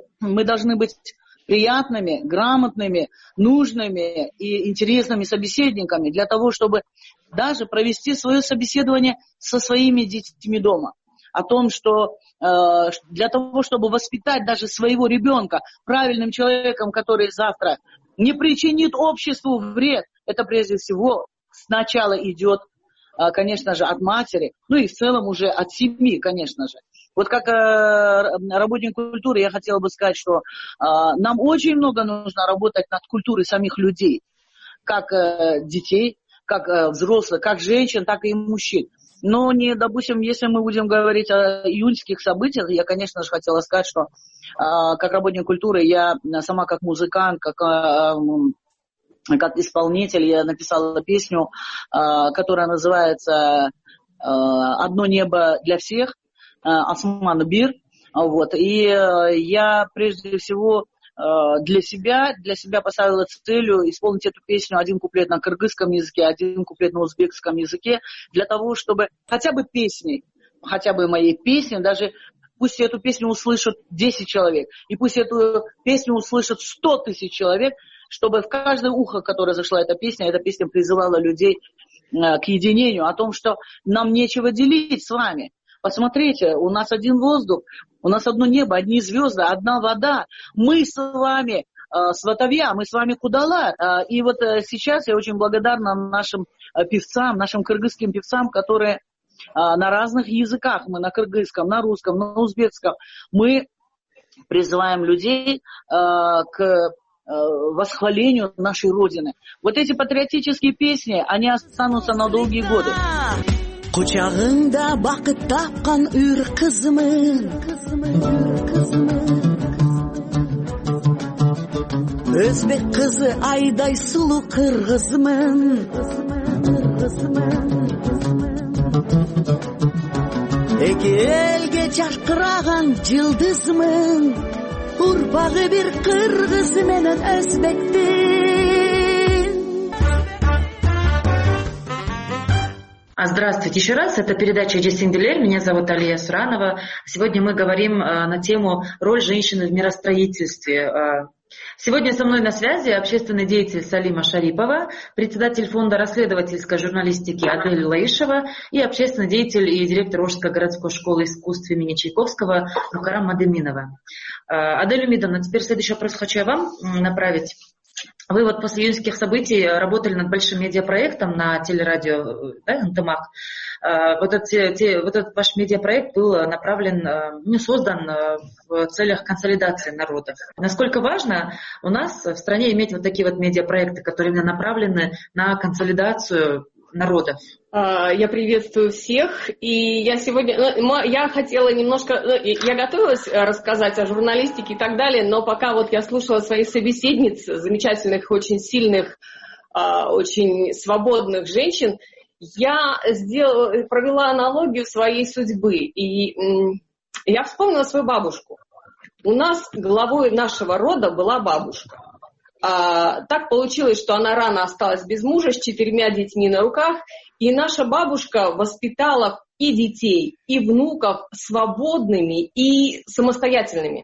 приятными, грамотными, нужными и интересными собеседниками для того, чтобы даже провести свое собеседование со своими детьми дома. О том, что для того, чтобы воспитать даже своего ребенка правильным человеком, который завтра не причинит обществу вред, это прежде всего сначала идет, конечно же, от матери, и в целом уже от семьи, конечно же. Вот как работник культуры я хотела бы сказать, что нам очень много нужно работать над культурой самих людей, как детей, как взрослых, как женщин, так и мужчин. Но, допустим, если мы будем говорить о июньских событиях, я, конечно же, хотела сказать, что как работник культуры, я сама как музыкант, как исполнитель, я написала песню, которая называется «Одно небо для всех», Осман Бир. Вот. И я прежде всего для себя поставила целью исполнить эту песню, один куплет на кыргызском языке, один куплет на узбекском языке, для того, чтобы хотя бы моей песни, даже пусть эту песню услышат 10 человек, и пусть эту песню услышат 100 тысяч человек, чтобы в каждое ухо, которое зашла эта песня призывала людей к единению, о том, что нам нечего делить с вами. Посмотрите, у нас один воздух, у нас одно небо, одни звезды, одна вода. Мы с вами сватовья, мы с вами кудала. И вот сейчас я очень благодарна нашим певцам, нашим кыргызским певцам, которые на разных языках, мы на кыргызском, на русском, на узбекском, мы призываем людей к восхвалению нашей Родины. Вот эти патриотические песни, они останутся на долгие годы. Кучагыңда бақыт тапқан үр қызымын, өзбек қызы айдай сұлу қырғызмын, эки элге жарқыраған жылдызмын, урпағы бір қырғыз менен өзбектің. Здравствуйте еще раз. Это передача «Эжесиңдилер». Меня зовут Алия Суранова. Сегодня мы говорим на тему «Роль женщины в миростроительстве». Сегодня со мной на связи общественный деятель Салима Шарипова, председатель фонда расследовательской журналистики Адель Лаишева и общественный деятель и директор Ошской городской школы искусств имени Чайковского Нукарам Мадеминова. Адель Умидовна, теперь следующий вопрос хочу я вам направить. Вы вот после июньских событий работали над большим медиапроектом на телерадио, да, НТМАК. Вот этот ваш медиапроект был создан в целях консолидации народов. Насколько важно у нас в стране иметь вот такие вот медиапроекты, которые направлены на консолидацию народов? Я приветствую всех. И я хотела немножко... Я готовилась рассказать о журналистике и так далее, но пока вот я слушала своих собеседниц, замечательных, очень сильных, очень свободных женщин, я провела аналогию своей судьбы. И я вспомнила свою бабушку. У нас главой нашего рода была бабушка. Так получилось, что она рано осталась без мужа, с 4 детьми на руках, и наша бабушка воспитала и детей, и внуков свободными и самостоятельными.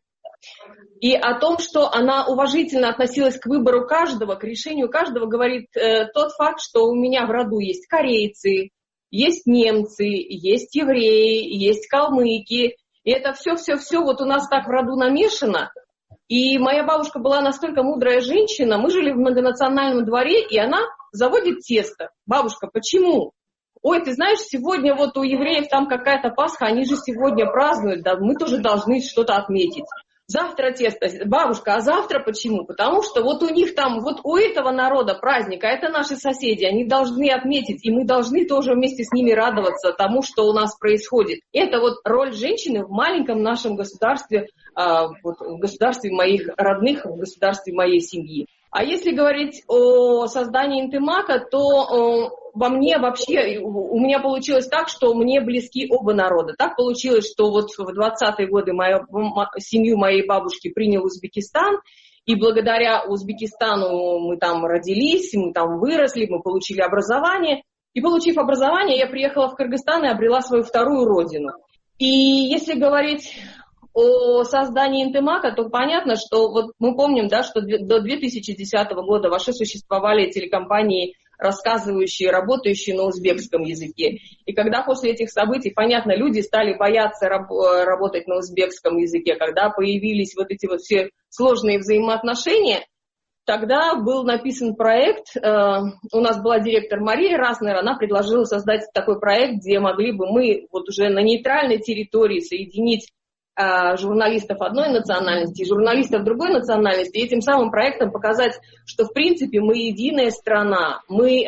И о том, что она уважительно относилась к выбору каждого, к решению каждого, говорит тот факт, что у меня в роду есть корейцы, есть немцы, есть евреи, есть калмыки, и это все вот у нас так в роду намешано. И моя бабушка была настолько мудрая женщина, мы жили в многонациональном дворе, и она заводит тесто. Бабушка, почему? Ой, ты знаешь, сегодня вот у евреев там какая-то Пасха, они же сегодня празднуют, да, мы тоже должны что-то отметить. Завтра тесто. Бабушка, а завтра почему? Потому что вот у них там, вот у этого народа праздник, а это наши соседи, они должны отметить, и мы должны тоже вместе с ними радоваться тому, что у нас происходит. Это вот роль женщины в маленьком нашем государстве, вот, в государстве моих родных, в государстве моей семьи. А если говорить о создании Интемака, то во мне вообще, у меня получилось так, что мне близки оба народа. Так получилось, что вот в 20-е годы семью моей бабушки принял Узбекистан, и благодаря Узбекистану мы там родились, мы там выросли, мы получили образование. И получив образование, я приехала в Кыргызстан и обрела свою вторую родину. И если говорить о создании Интемака, то понятно, что вот мы помним, да, что до 2010 года вообще существовали телекомпании, рассказывающие, работающие на узбекском языке. И когда после этих событий, понятно, люди стали бояться работать на узбекском языке, когда появились вот эти вот все сложные взаимоотношения, тогда был написан проект, у нас была директор Мария Раснер, она предложила создать такой проект, где могли бы мы вот уже на нейтральной территории соединить журналистов одной национальности и журналистов другой национальности, и этим самым проектом показать, что в принципе мы единая страна, мы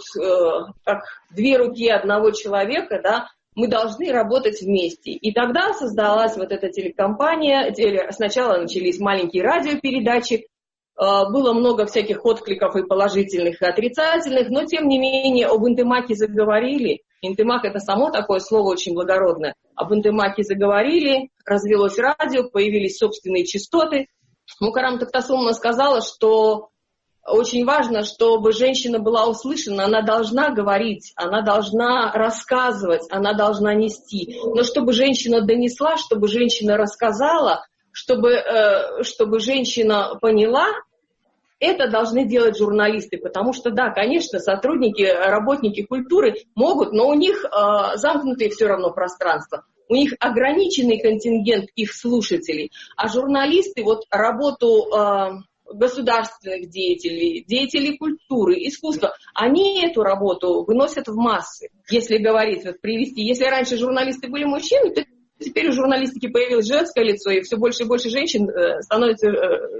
как две руки одного человека, да, мы должны работать вместе. И тогда создалась вот эта телекомпания, сначала начались маленькие радиопередачи, было много всяких откликов и положительных, и отрицательных, но тем не менее об Интемаке заговорили. Интемак — это само такое слово очень благородное. Об Интемаке заговорили, развелось радио, появились собственные частоты. Мукарам Токтасуловна сказала, что очень важно, чтобы женщина была услышана, она должна говорить, она должна рассказывать, она должна нести. Но чтобы женщина донесла, чтобы женщина рассказала, чтобы женщина поняла, это должны делать журналисты, потому что, да, конечно, сотрудники, работники культуры могут, но у них замкнутое все равно пространство, у них ограниченный контингент их слушателей, а журналисты, вот работу государственных деятелей, деятелей культуры, искусства, они эту работу выносят в массы. Если говорить, вот привести, если раньше журналисты были мужчины, то теперь у журналистики появилось женское лицо, и все больше и больше женщин становится...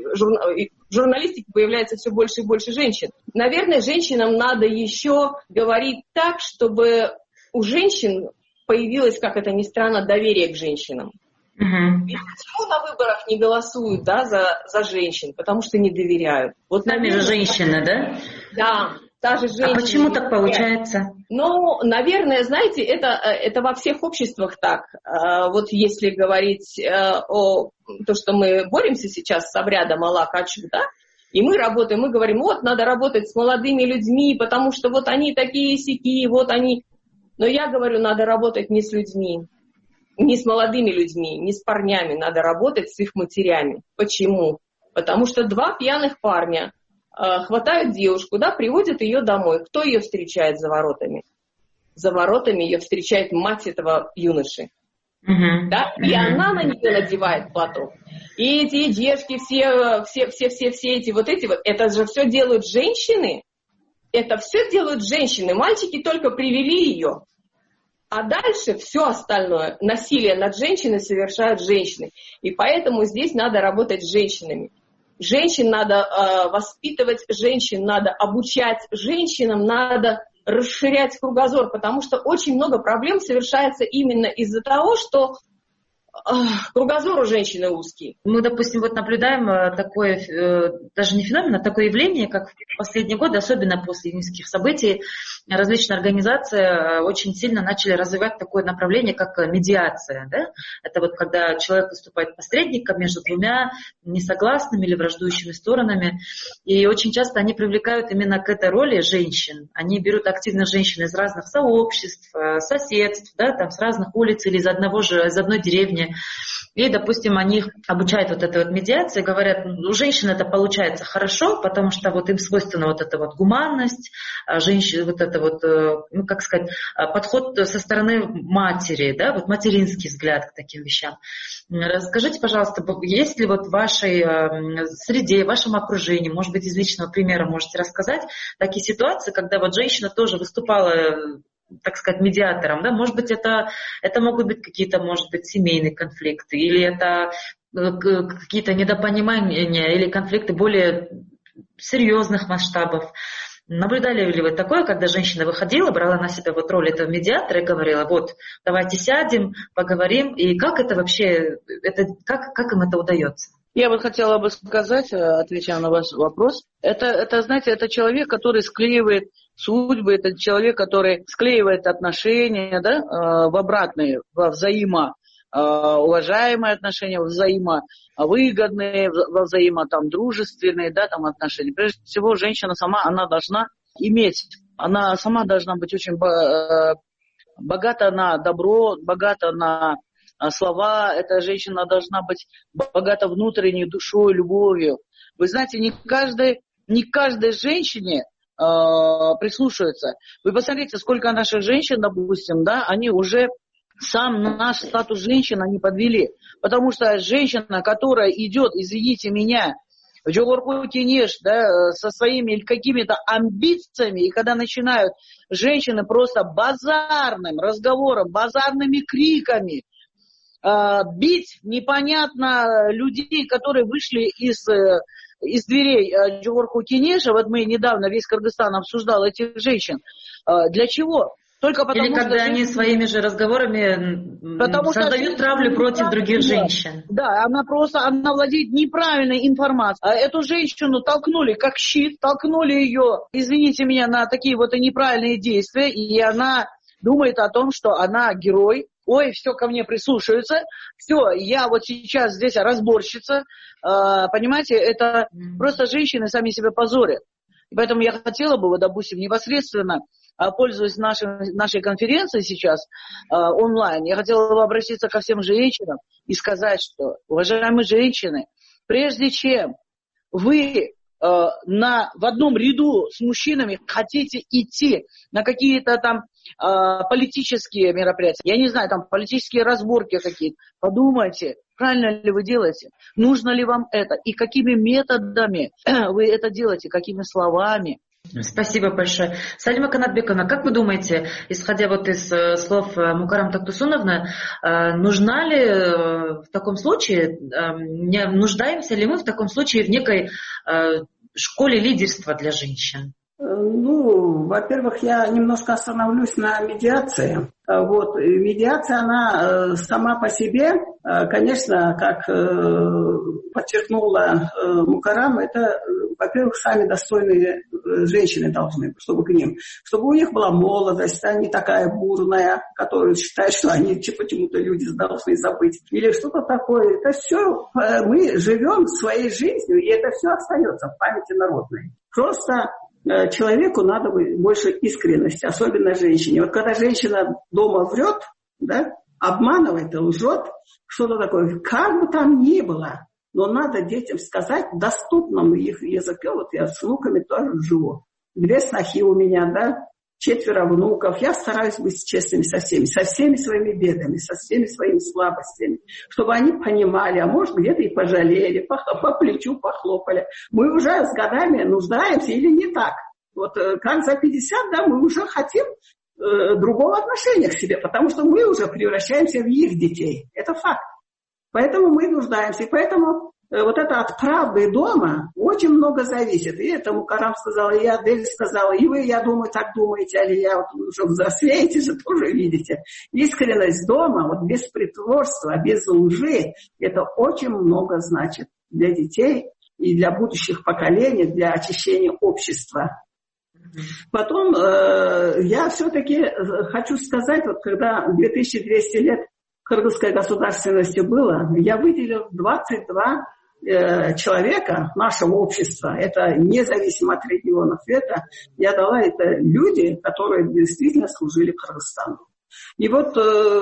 В журналистике появляется все больше и больше женщин. Наверное, женщинам надо еще говорить так, чтобы у женщин появилось, как это ни странно, доверие к женщинам. Ведь почему на выборах не голосуют, да, за женщин? Потому что не доверяют. Вот, сами же женщины, да? Да. Даже женщины. А почему так получается? Ну, наверное, знаете, это во всех обществах так. Вот если говорить о том, что мы боремся сейчас с обрядом Алла-Качу, да, и мы работаем, мы говорим, вот, надо работать с молодыми людьми, потому что вот они такие-сякие, вот они. Но я говорю, надо работать не с людьми, не с молодыми людьми, не с парнями, надо работать с их матерями. Почему? Потому что два пьяных парня хватают девушку, да, приводят ее домой. Кто ее встречает за воротами? За воротами ее встречает мать этого юноши. Да? И она на нее надевает платок. И эти девушки, все эти вот, это же все делают женщины. Это все делают женщины. Мальчики только привели ее. А дальше все остальное, насилие над женщиной совершают женщины. И поэтому здесь надо работать с женщинами. Женщин надо воспитывать, женщин надо обучать, женщинам надо расширять кругозор, потому что очень много проблем совершается именно из-за того, что кругозор у женщины узкий. Мы, допустим, вот наблюдаем такое, даже не феномен, а такое явление, как в последние годы, особенно после июньских событий, различные организации очень сильно начали развивать такое направление, как медиация. Да? Это вот когда человек выступает посредником между двумя несогласными или враждующими сторонами. И очень часто они привлекают именно к этой роли женщин. Они берут активно женщин из разных сообществ, соседств, да, там, с разных улиц или из одной деревни. И, допустим, они их обучают вот этой вот медиации, говорят, у женщин это получается хорошо, потому что вот им свойственна вот эта вот гуманность, женщин, вот это вот, ну, как сказать, подход со стороны матери, да, вот материнский взгляд к таким вещам. Расскажите, пожалуйста, есть ли вот в вашей среде, в вашем окружении, может быть, из личного примера можете рассказать такие ситуации, когда вот женщина тоже выступала, так сказать, медиатором, да, может быть, это могут быть какие-то, может быть, семейные конфликты, или это какие-то недопонимания, или конфликты более серьезных масштабов. Наблюдали ли вы такое, когда женщина выходила, брала на себя вот роль этого медиатора и говорила, вот, давайте сядем, поговорим, и как это вообще, как им это удается? Я вот хотела бы сказать, отвечая на ваш вопрос, это, знаете, это человек, который склеивает судьбы, это человек, который склеивает отношения, да, в обратные, во взаимоуважаемые отношения, взаимовыгодные, во взаимодружественные, да, там отношения. Прежде всего, женщина сама, она сама должна быть очень богата на добро, богата на слова. Эта женщина должна быть богата внутренней душой, любовью. Вы знаете, не каждой женщине прислушиваются. Вы посмотрите, сколько наших женщин, допустим, да, они уже сам наш статус женщин они подвели. Потому что женщина, которая идет, извините меня, в Жогорку Кенеш, да, со своими какими-то амбициями, и когда начинают женщины просто базарным разговором, базарными криками бить непонятно людей, которые вышли из дверей Жогорку Кенеша, вот мы недавно весь Кыргызстан обсуждал этих женщин. Для чего? Только потому, или когда они своими же разговорами создают травлю против других женщин. Да, она владеет неправильной информацией. Эту женщину толкнули как щит, толкнули ее, извините меня, на такие вот неправильные действия, и она думает о том, что она герой. Ой, все ко мне прислушиваются, все, я вот сейчас здесь разборщица. Понимаете, это просто женщины сами себя позорят. И поэтому я хотела бы, вот, допустим, непосредственно, пользуясь нашей конференцией сейчас онлайн, я хотела бы обратиться ко всем женщинам и сказать, что, уважаемые женщины, прежде чем вы в одном ряду с мужчинами хотите идти на какие-то там политические мероприятия, я не знаю, там политические разборки какие-то, подумайте, правильно ли вы делаете, нужно ли вам это, и какими методами вы это делаете, какими словами. Спасибо большое. Салима Канатбековна, как вы думаете, исходя вот из слов Мукарам Тактусуновны, нужна ли в таком случае, нуждаемся ли мы в таком случае в некой школе лидерства для женщин? Ну, во-первых, я немножко остановлюсь на медиации. Вот, медиация, она сама по себе, конечно, как подчеркнула Мукарам, это, во-первых, сами достойные женщины должны, чтобы к ним, чтобы у них была молодость, а не такая бурная, которая считает, что они почему-то люди должны забыть, или что-то такое. Это все, мы живем своей жизнью, и это все остается в памяти народной. Просто человеку надо больше искренности, особенно женщине. Вот когда женщина дома врет, да, обманывает и лжет, что-то такое, как бы там ни было, но надо детям сказать доступным их языке. Вот я с внуками тоже живу. 2 снохи у меня, да, 4 внуков. Я стараюсь быть честными со всеми своими бедами, со всеми своими слабостями, чтобы они понимали, а может где-то и пожалели, по плечу похлопали. Мы уже с годами нуждаемся или не так? Вот как за 50, да, мы уже хотим другого отношения к себе, потому что мы уже превращаемся в их детей. Это факт. Поэтому мы нуждаемся. И поэтому вот это от правды дома очень много зависит. И это Мукарам сказала, и Адель сказала, и вы, я думаю, так думаете, Алия, вот уже взрослеете же, тоже видите. Искренность дома, вот без притворства, без лжи, это очень много значит для детей и для будущих поколений, для очищения общества. Потом я все-таки хочу сказать, вот когда 2200 лет кыргызской государственности было, я выделил 22 человека нашего общества, это независимо от регионов, это я дала, это люди, которые действительно служили Кыргызстану. И вот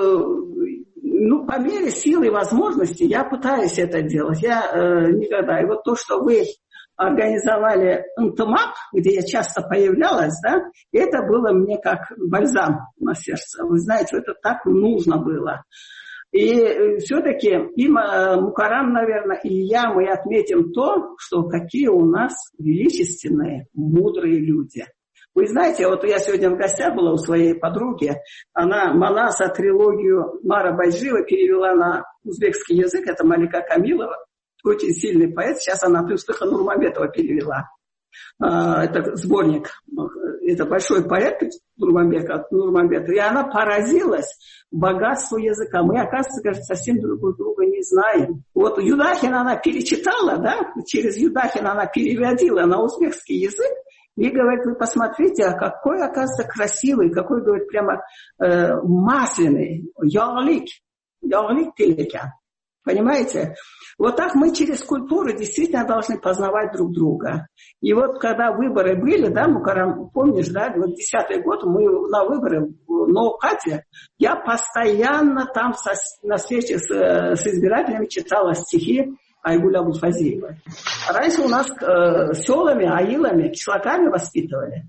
по мере сил и возможностей я пытаюсь это делать. Я никогда. И вот то, что вы организовали ынтымак, где я часто появлялась, да, это было мне как бальзам на сердце. Вы знаете, это так нужно было. И все-таки и Мукарам, наверное, и я, мы отметим то, что какие у нас величественные, мудрые люди. Вы знаете, вот я сегодня в гостях была у своей подруги, она Манаса трилогию Мара Байджиева перевела на узбекский язык, это Малика Камилова, очень сильный поэт, сейчас она Плюстыха Нурмамбетова перевела. Это сборник, это большой поэт Нурмамбетов, и она поразилась богатству языка. Мы, оказывается, кажется, совсем друг друга не знаем. Вот Юдахина она перечитала, да, через Юдахина она переводила на узбекский язык, и говорит, вы посмотрите, а какой, оказывается, красивый, какой, говорит, прямо масляный, яглик телекян. Понимаете? Вот так мы через культуру действительно должны познавать друг друга. И вот когда выборы были, да, Мукарам, помнишь, да, вот 10-й год мы на выборы в Ноукате, я постоянно там на встрече с избирателями читала стихи Айгуль Абулфазиевой. Раньше у нас селами, аилами, кишлаками воспитывали.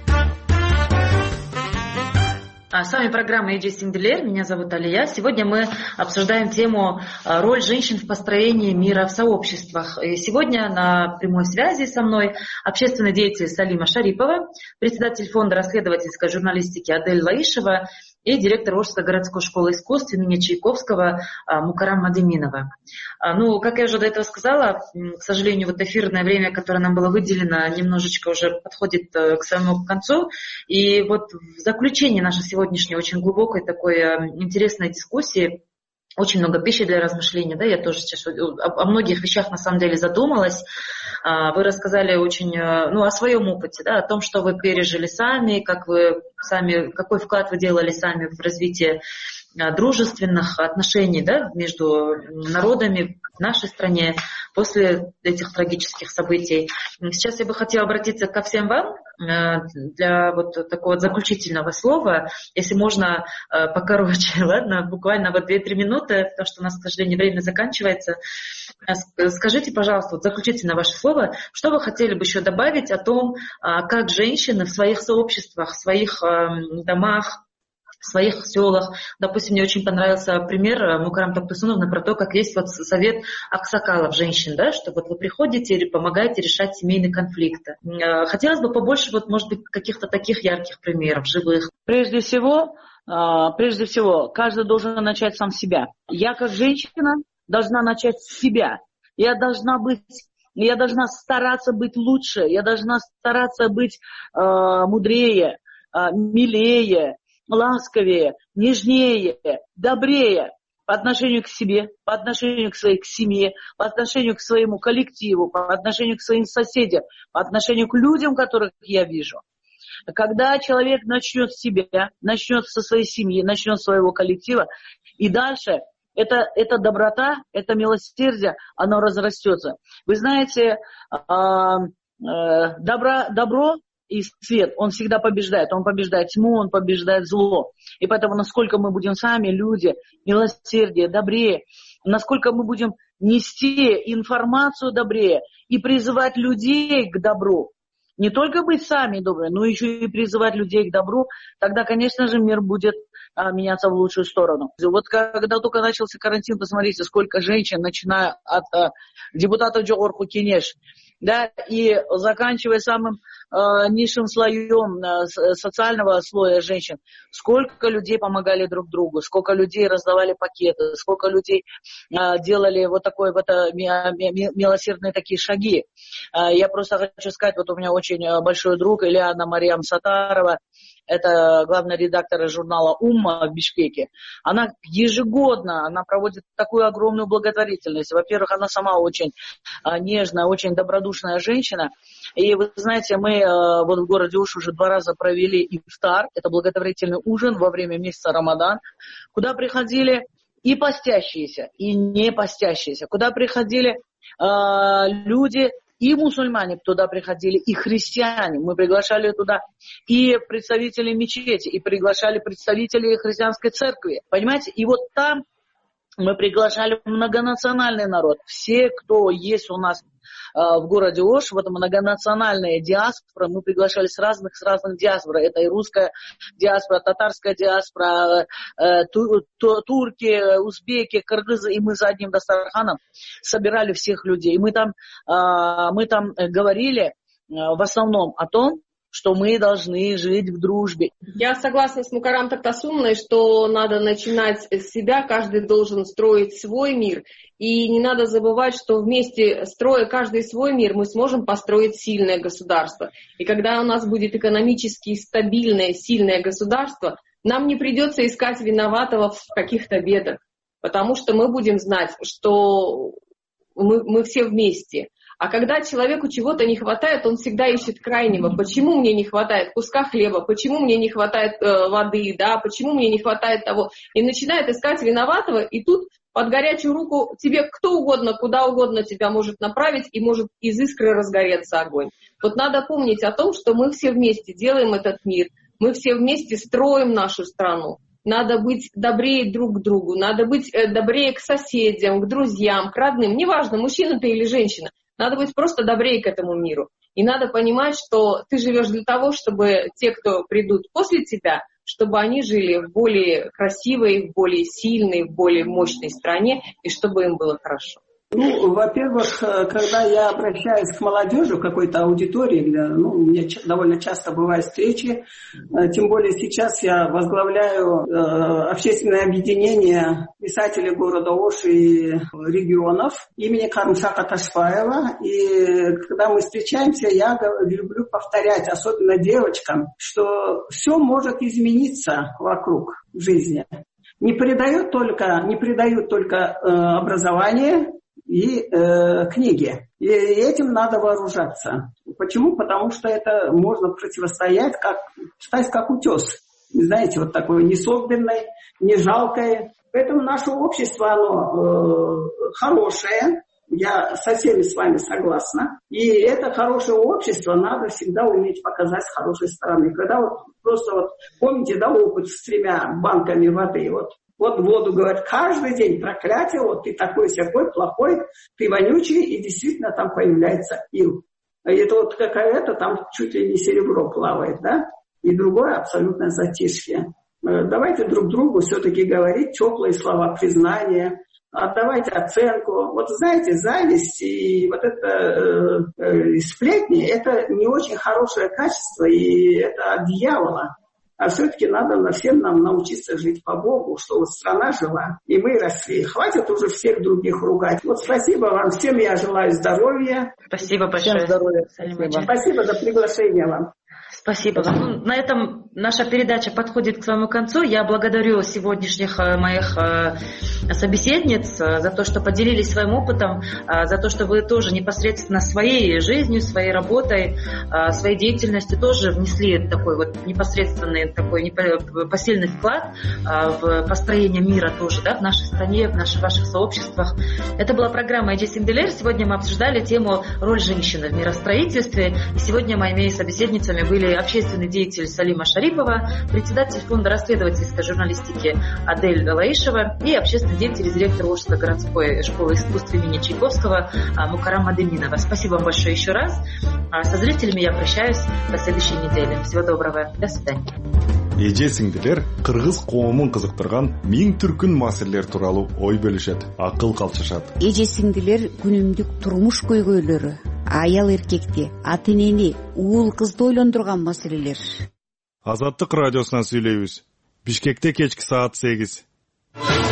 С вами программа «Эйджи Сингелер». Меня зовут Алия. Сегодня мы обсуждаем тему «Роль женщин в построении мира в сообществах». И сегодня на прямой связи со мной общественный деятель Салима Шарипова, председатель фонда расследовательской журналистики Адель Лаишева и директор Волжской городской школы искусств имени Чайковского Мукарам Мадеминова. Как я уже до этого сказала, к сожалению, вот эфирное время, которое нам было выделено, немножечко уже подходит к своему концу. И вот в заключении нашей сегодняшней очень глубокой такой интересной дискуссии, очень много пищи для размышления, да, я тоже сейчас о многих вещах на самом деле задумалась. Вы рассказали очень, о своем опыте, да, о том, что вы пережили сами, какой вклад вы делали сами в развитие дружественных отношений, да, между народами в нашей стране после этих трагических событий. Сейчас я бы хотела обратиться ко всем вам для вот такого заключительного слова, если можно покороче, ладно, буквально 2-3 минуты, потому что у нас, к сожалению, время заканчивается. Скажите, пожалуйста, вот заключительное ваше слово, что вы хотели бы еще добавить о том, как женщины в своих сообществах, в своих домах, в своих селах. Допустим, мне очень понравился пример Мукарам Токтусуновны про то, как есть вот совет аксакалов женщин, да, что вот вы приходите и помогаете решать семейные конфликты. Хотелось бы побольше, вот, может быть, каких-то таких ярких примеров, живых. Прежде всего, каждый должен начать сам с себя. Я, как женщина, должна начать с себя. Я должна стараться быть лучше, я должна стараться быть мудрее, милее, ласковее, нежнее, добрее по отношению к себе, по отношению к своей семье, по отношению к своему коллективу, по отношению к своим соседям, по отношению к людям, которых я вижу. Когда человек начнет с себя, начнет со своей семьи, начнет с своего коллектива, и дальше эта доброта, это милосердие, оно разрастется. Вы знаете, добро и свет, он всегда побеждает. Он побеждает тьму, он побеждает зло. И поэтому, насколько мы будем сами, люди, милосердие, добрее, насколько мы будем нести информацию добрее и призывать людей к добру, не только быть сами добрые, но еще и призывать людей к добру, тогда, конечно же, мир будет меняться в лучшую сторону. Вот когда только начался карантин, посмотрите, сколько женщин, начиная от депутата Джогорку Кенеш, да, и заканчивая самым низшим слоем социального слоя женщин, сколько людей помогали друг другу, сколько людей раздавали пакеты, сколько людей делали вот такое вот милосердные такие шаги. Я просто хочу сказать, вот у меня очень большой друг Ильяна Мариам Сатарова, это главный редактор журнала «Умма» в Бишкеке. Она ежегодно, она проводит такую огромную благотворительность. Во-первых, она сама очень нежная, очень добродушная женщина. И вы знаете, мы вот в городе Ош уже 2 раза провели ифтар, это благотворительный ужин во время месяца Рамадан, куда приходили и постящиеся, и не постящиеся, куда приходили люди, и мусульмане туда приходили, и христиане. Мы приглашали туда и представителей мечети, и приглашали представителей христианской церкви. Понимаете? И вот там мы приглашали многонациональный народ. Все, кто есть у нас в городе Ош, вот многонациональная диаспора, мы приглашали с разных диаспор. Это и русская диаспора, татарская диаспора, турки, узбеки, кыргызы. И мы за одним дастарханом собирали всех людей. И мы там говорили в основном о том, что мы должны жить в дружбе. Я согласна с Мукарам Тактасумной, что надо начинать с себя, каждый должен строить свой мир. И не надо забывать, что вместе, строя каждый свой мир, мы сможем построить сильное государство. И когда у нас будет экономически стабильное, сильное государство, нам не придется искать виноватого в каких-то бедах, потому что мы будем знать, что мы все вместе. А когда человеку чего-то не хватает, он всегда ищет крайнего. Почему мне не хватает куска хлеба? Почему мне не хватает воды? Да? Почему мне не хватает того? И начинает искать виноватого, и тут под горячую руку тебе кто угодно, куда угодно тебя может направить, и может из искры разгореться огонь. Вот надо помнить о том, что мы все вместе делаем этот мир, мы все вместе строим нашу страну. Надо быть добрее друг к другу, надо быть добрее к соседям, к друзьям, к родным. Неважно, мужчина ты или женщина. Надо быть просто добрее к этому миру. И надо понимать, что ты живешь для того, чтобы те, кто придут после тебя, чтобы они жили в более красивой, в более сильной, в более мощной стране, и чтобы им было хорошо. Ну, во-первых, когда я обращаюсь к молодежи в какой-то аудитории, у меня довольно часто бывают встречи, тем более сейчас я возглавляю общественное объединение писателей города Ош и регионов имени Карымшака Ташбаева. И когда мы встречаемся, я люблю повторять, особенно девочкам, что все может измениться вокруг в жизни. Не придают только образование и книги. И этим надо вооружаться. Почему? Потому что это можно противостоять, стать как утес. Знаете, вот такой несогбенной, не жалкой. Поэтому наше общество, оно хорошее. Я со всеми с вами согласна. И это хорошее общество надо всегда уметь показать с хорошей стороны. Когда помните, опыт с 3 банками воды, вот воду, говорят, каждый день проклятие, ты такой-сякой, плохой, ты вонючий, и действительно там появляется ил. И это какая-то там чуть ли не серебро плавает, да? И другое абсолютно затишье. Давайте друг другу все-таки говорить теплые слова признания, отдавайте оценку. Вот знаете, зависть и сплетни, это не очень хорошее качество, и это от дьявола. А все-таки надо всем нам научиться жить по Богу, чтобы страна жила, и мы росли. Хватит уже всех других ругать. Спасибо вам всем, я желаю здоровья. Спасибо большое. Всем здоровья. Спасибо за приглашение вам. Спасибо вам. На этом наша передача подходит к своему концу. Я благодарю сегодняшних моих собеседниц за то, что поделились своим опытом, за то, что вы тоже непосредственно своей жизнью, своей работой, своей деятельностью тоже внесли такой вот непосредственный, такой посильный вклад в построение мира тоже, да, в нашей стране, в ваших сообществах. Это была программа «Эйджи Синделер». Сегодня мы обсуждали тему «Роль женщины в миростроительстве». И сегодня моими собеседницами были общественный деятель Салима Шарипова, председатель фонда расследовательской журналистики Адель Галаишева и общественный деятель и директор Волжской городской школы искусств имени Чайковского Мукарам Адеминова. Спасибо вам большое еще раз. Со зрителями я прощаюсь до следующей недели. Всего доброго. До свидания. Эже сиңдилер кыргыз коомун кызыктырган миң түркүн маселелер тууралуу ой бөлүшөт, акыл калчышат. Эже сиңдилер күнүмдүк турмуш көйгөйлөрү, аял эркекти, ата энени, уул кызды ойлондурган маселелер. Азаттык радиосунан сүйлөйбүз. Бишкекте кечки саат 8.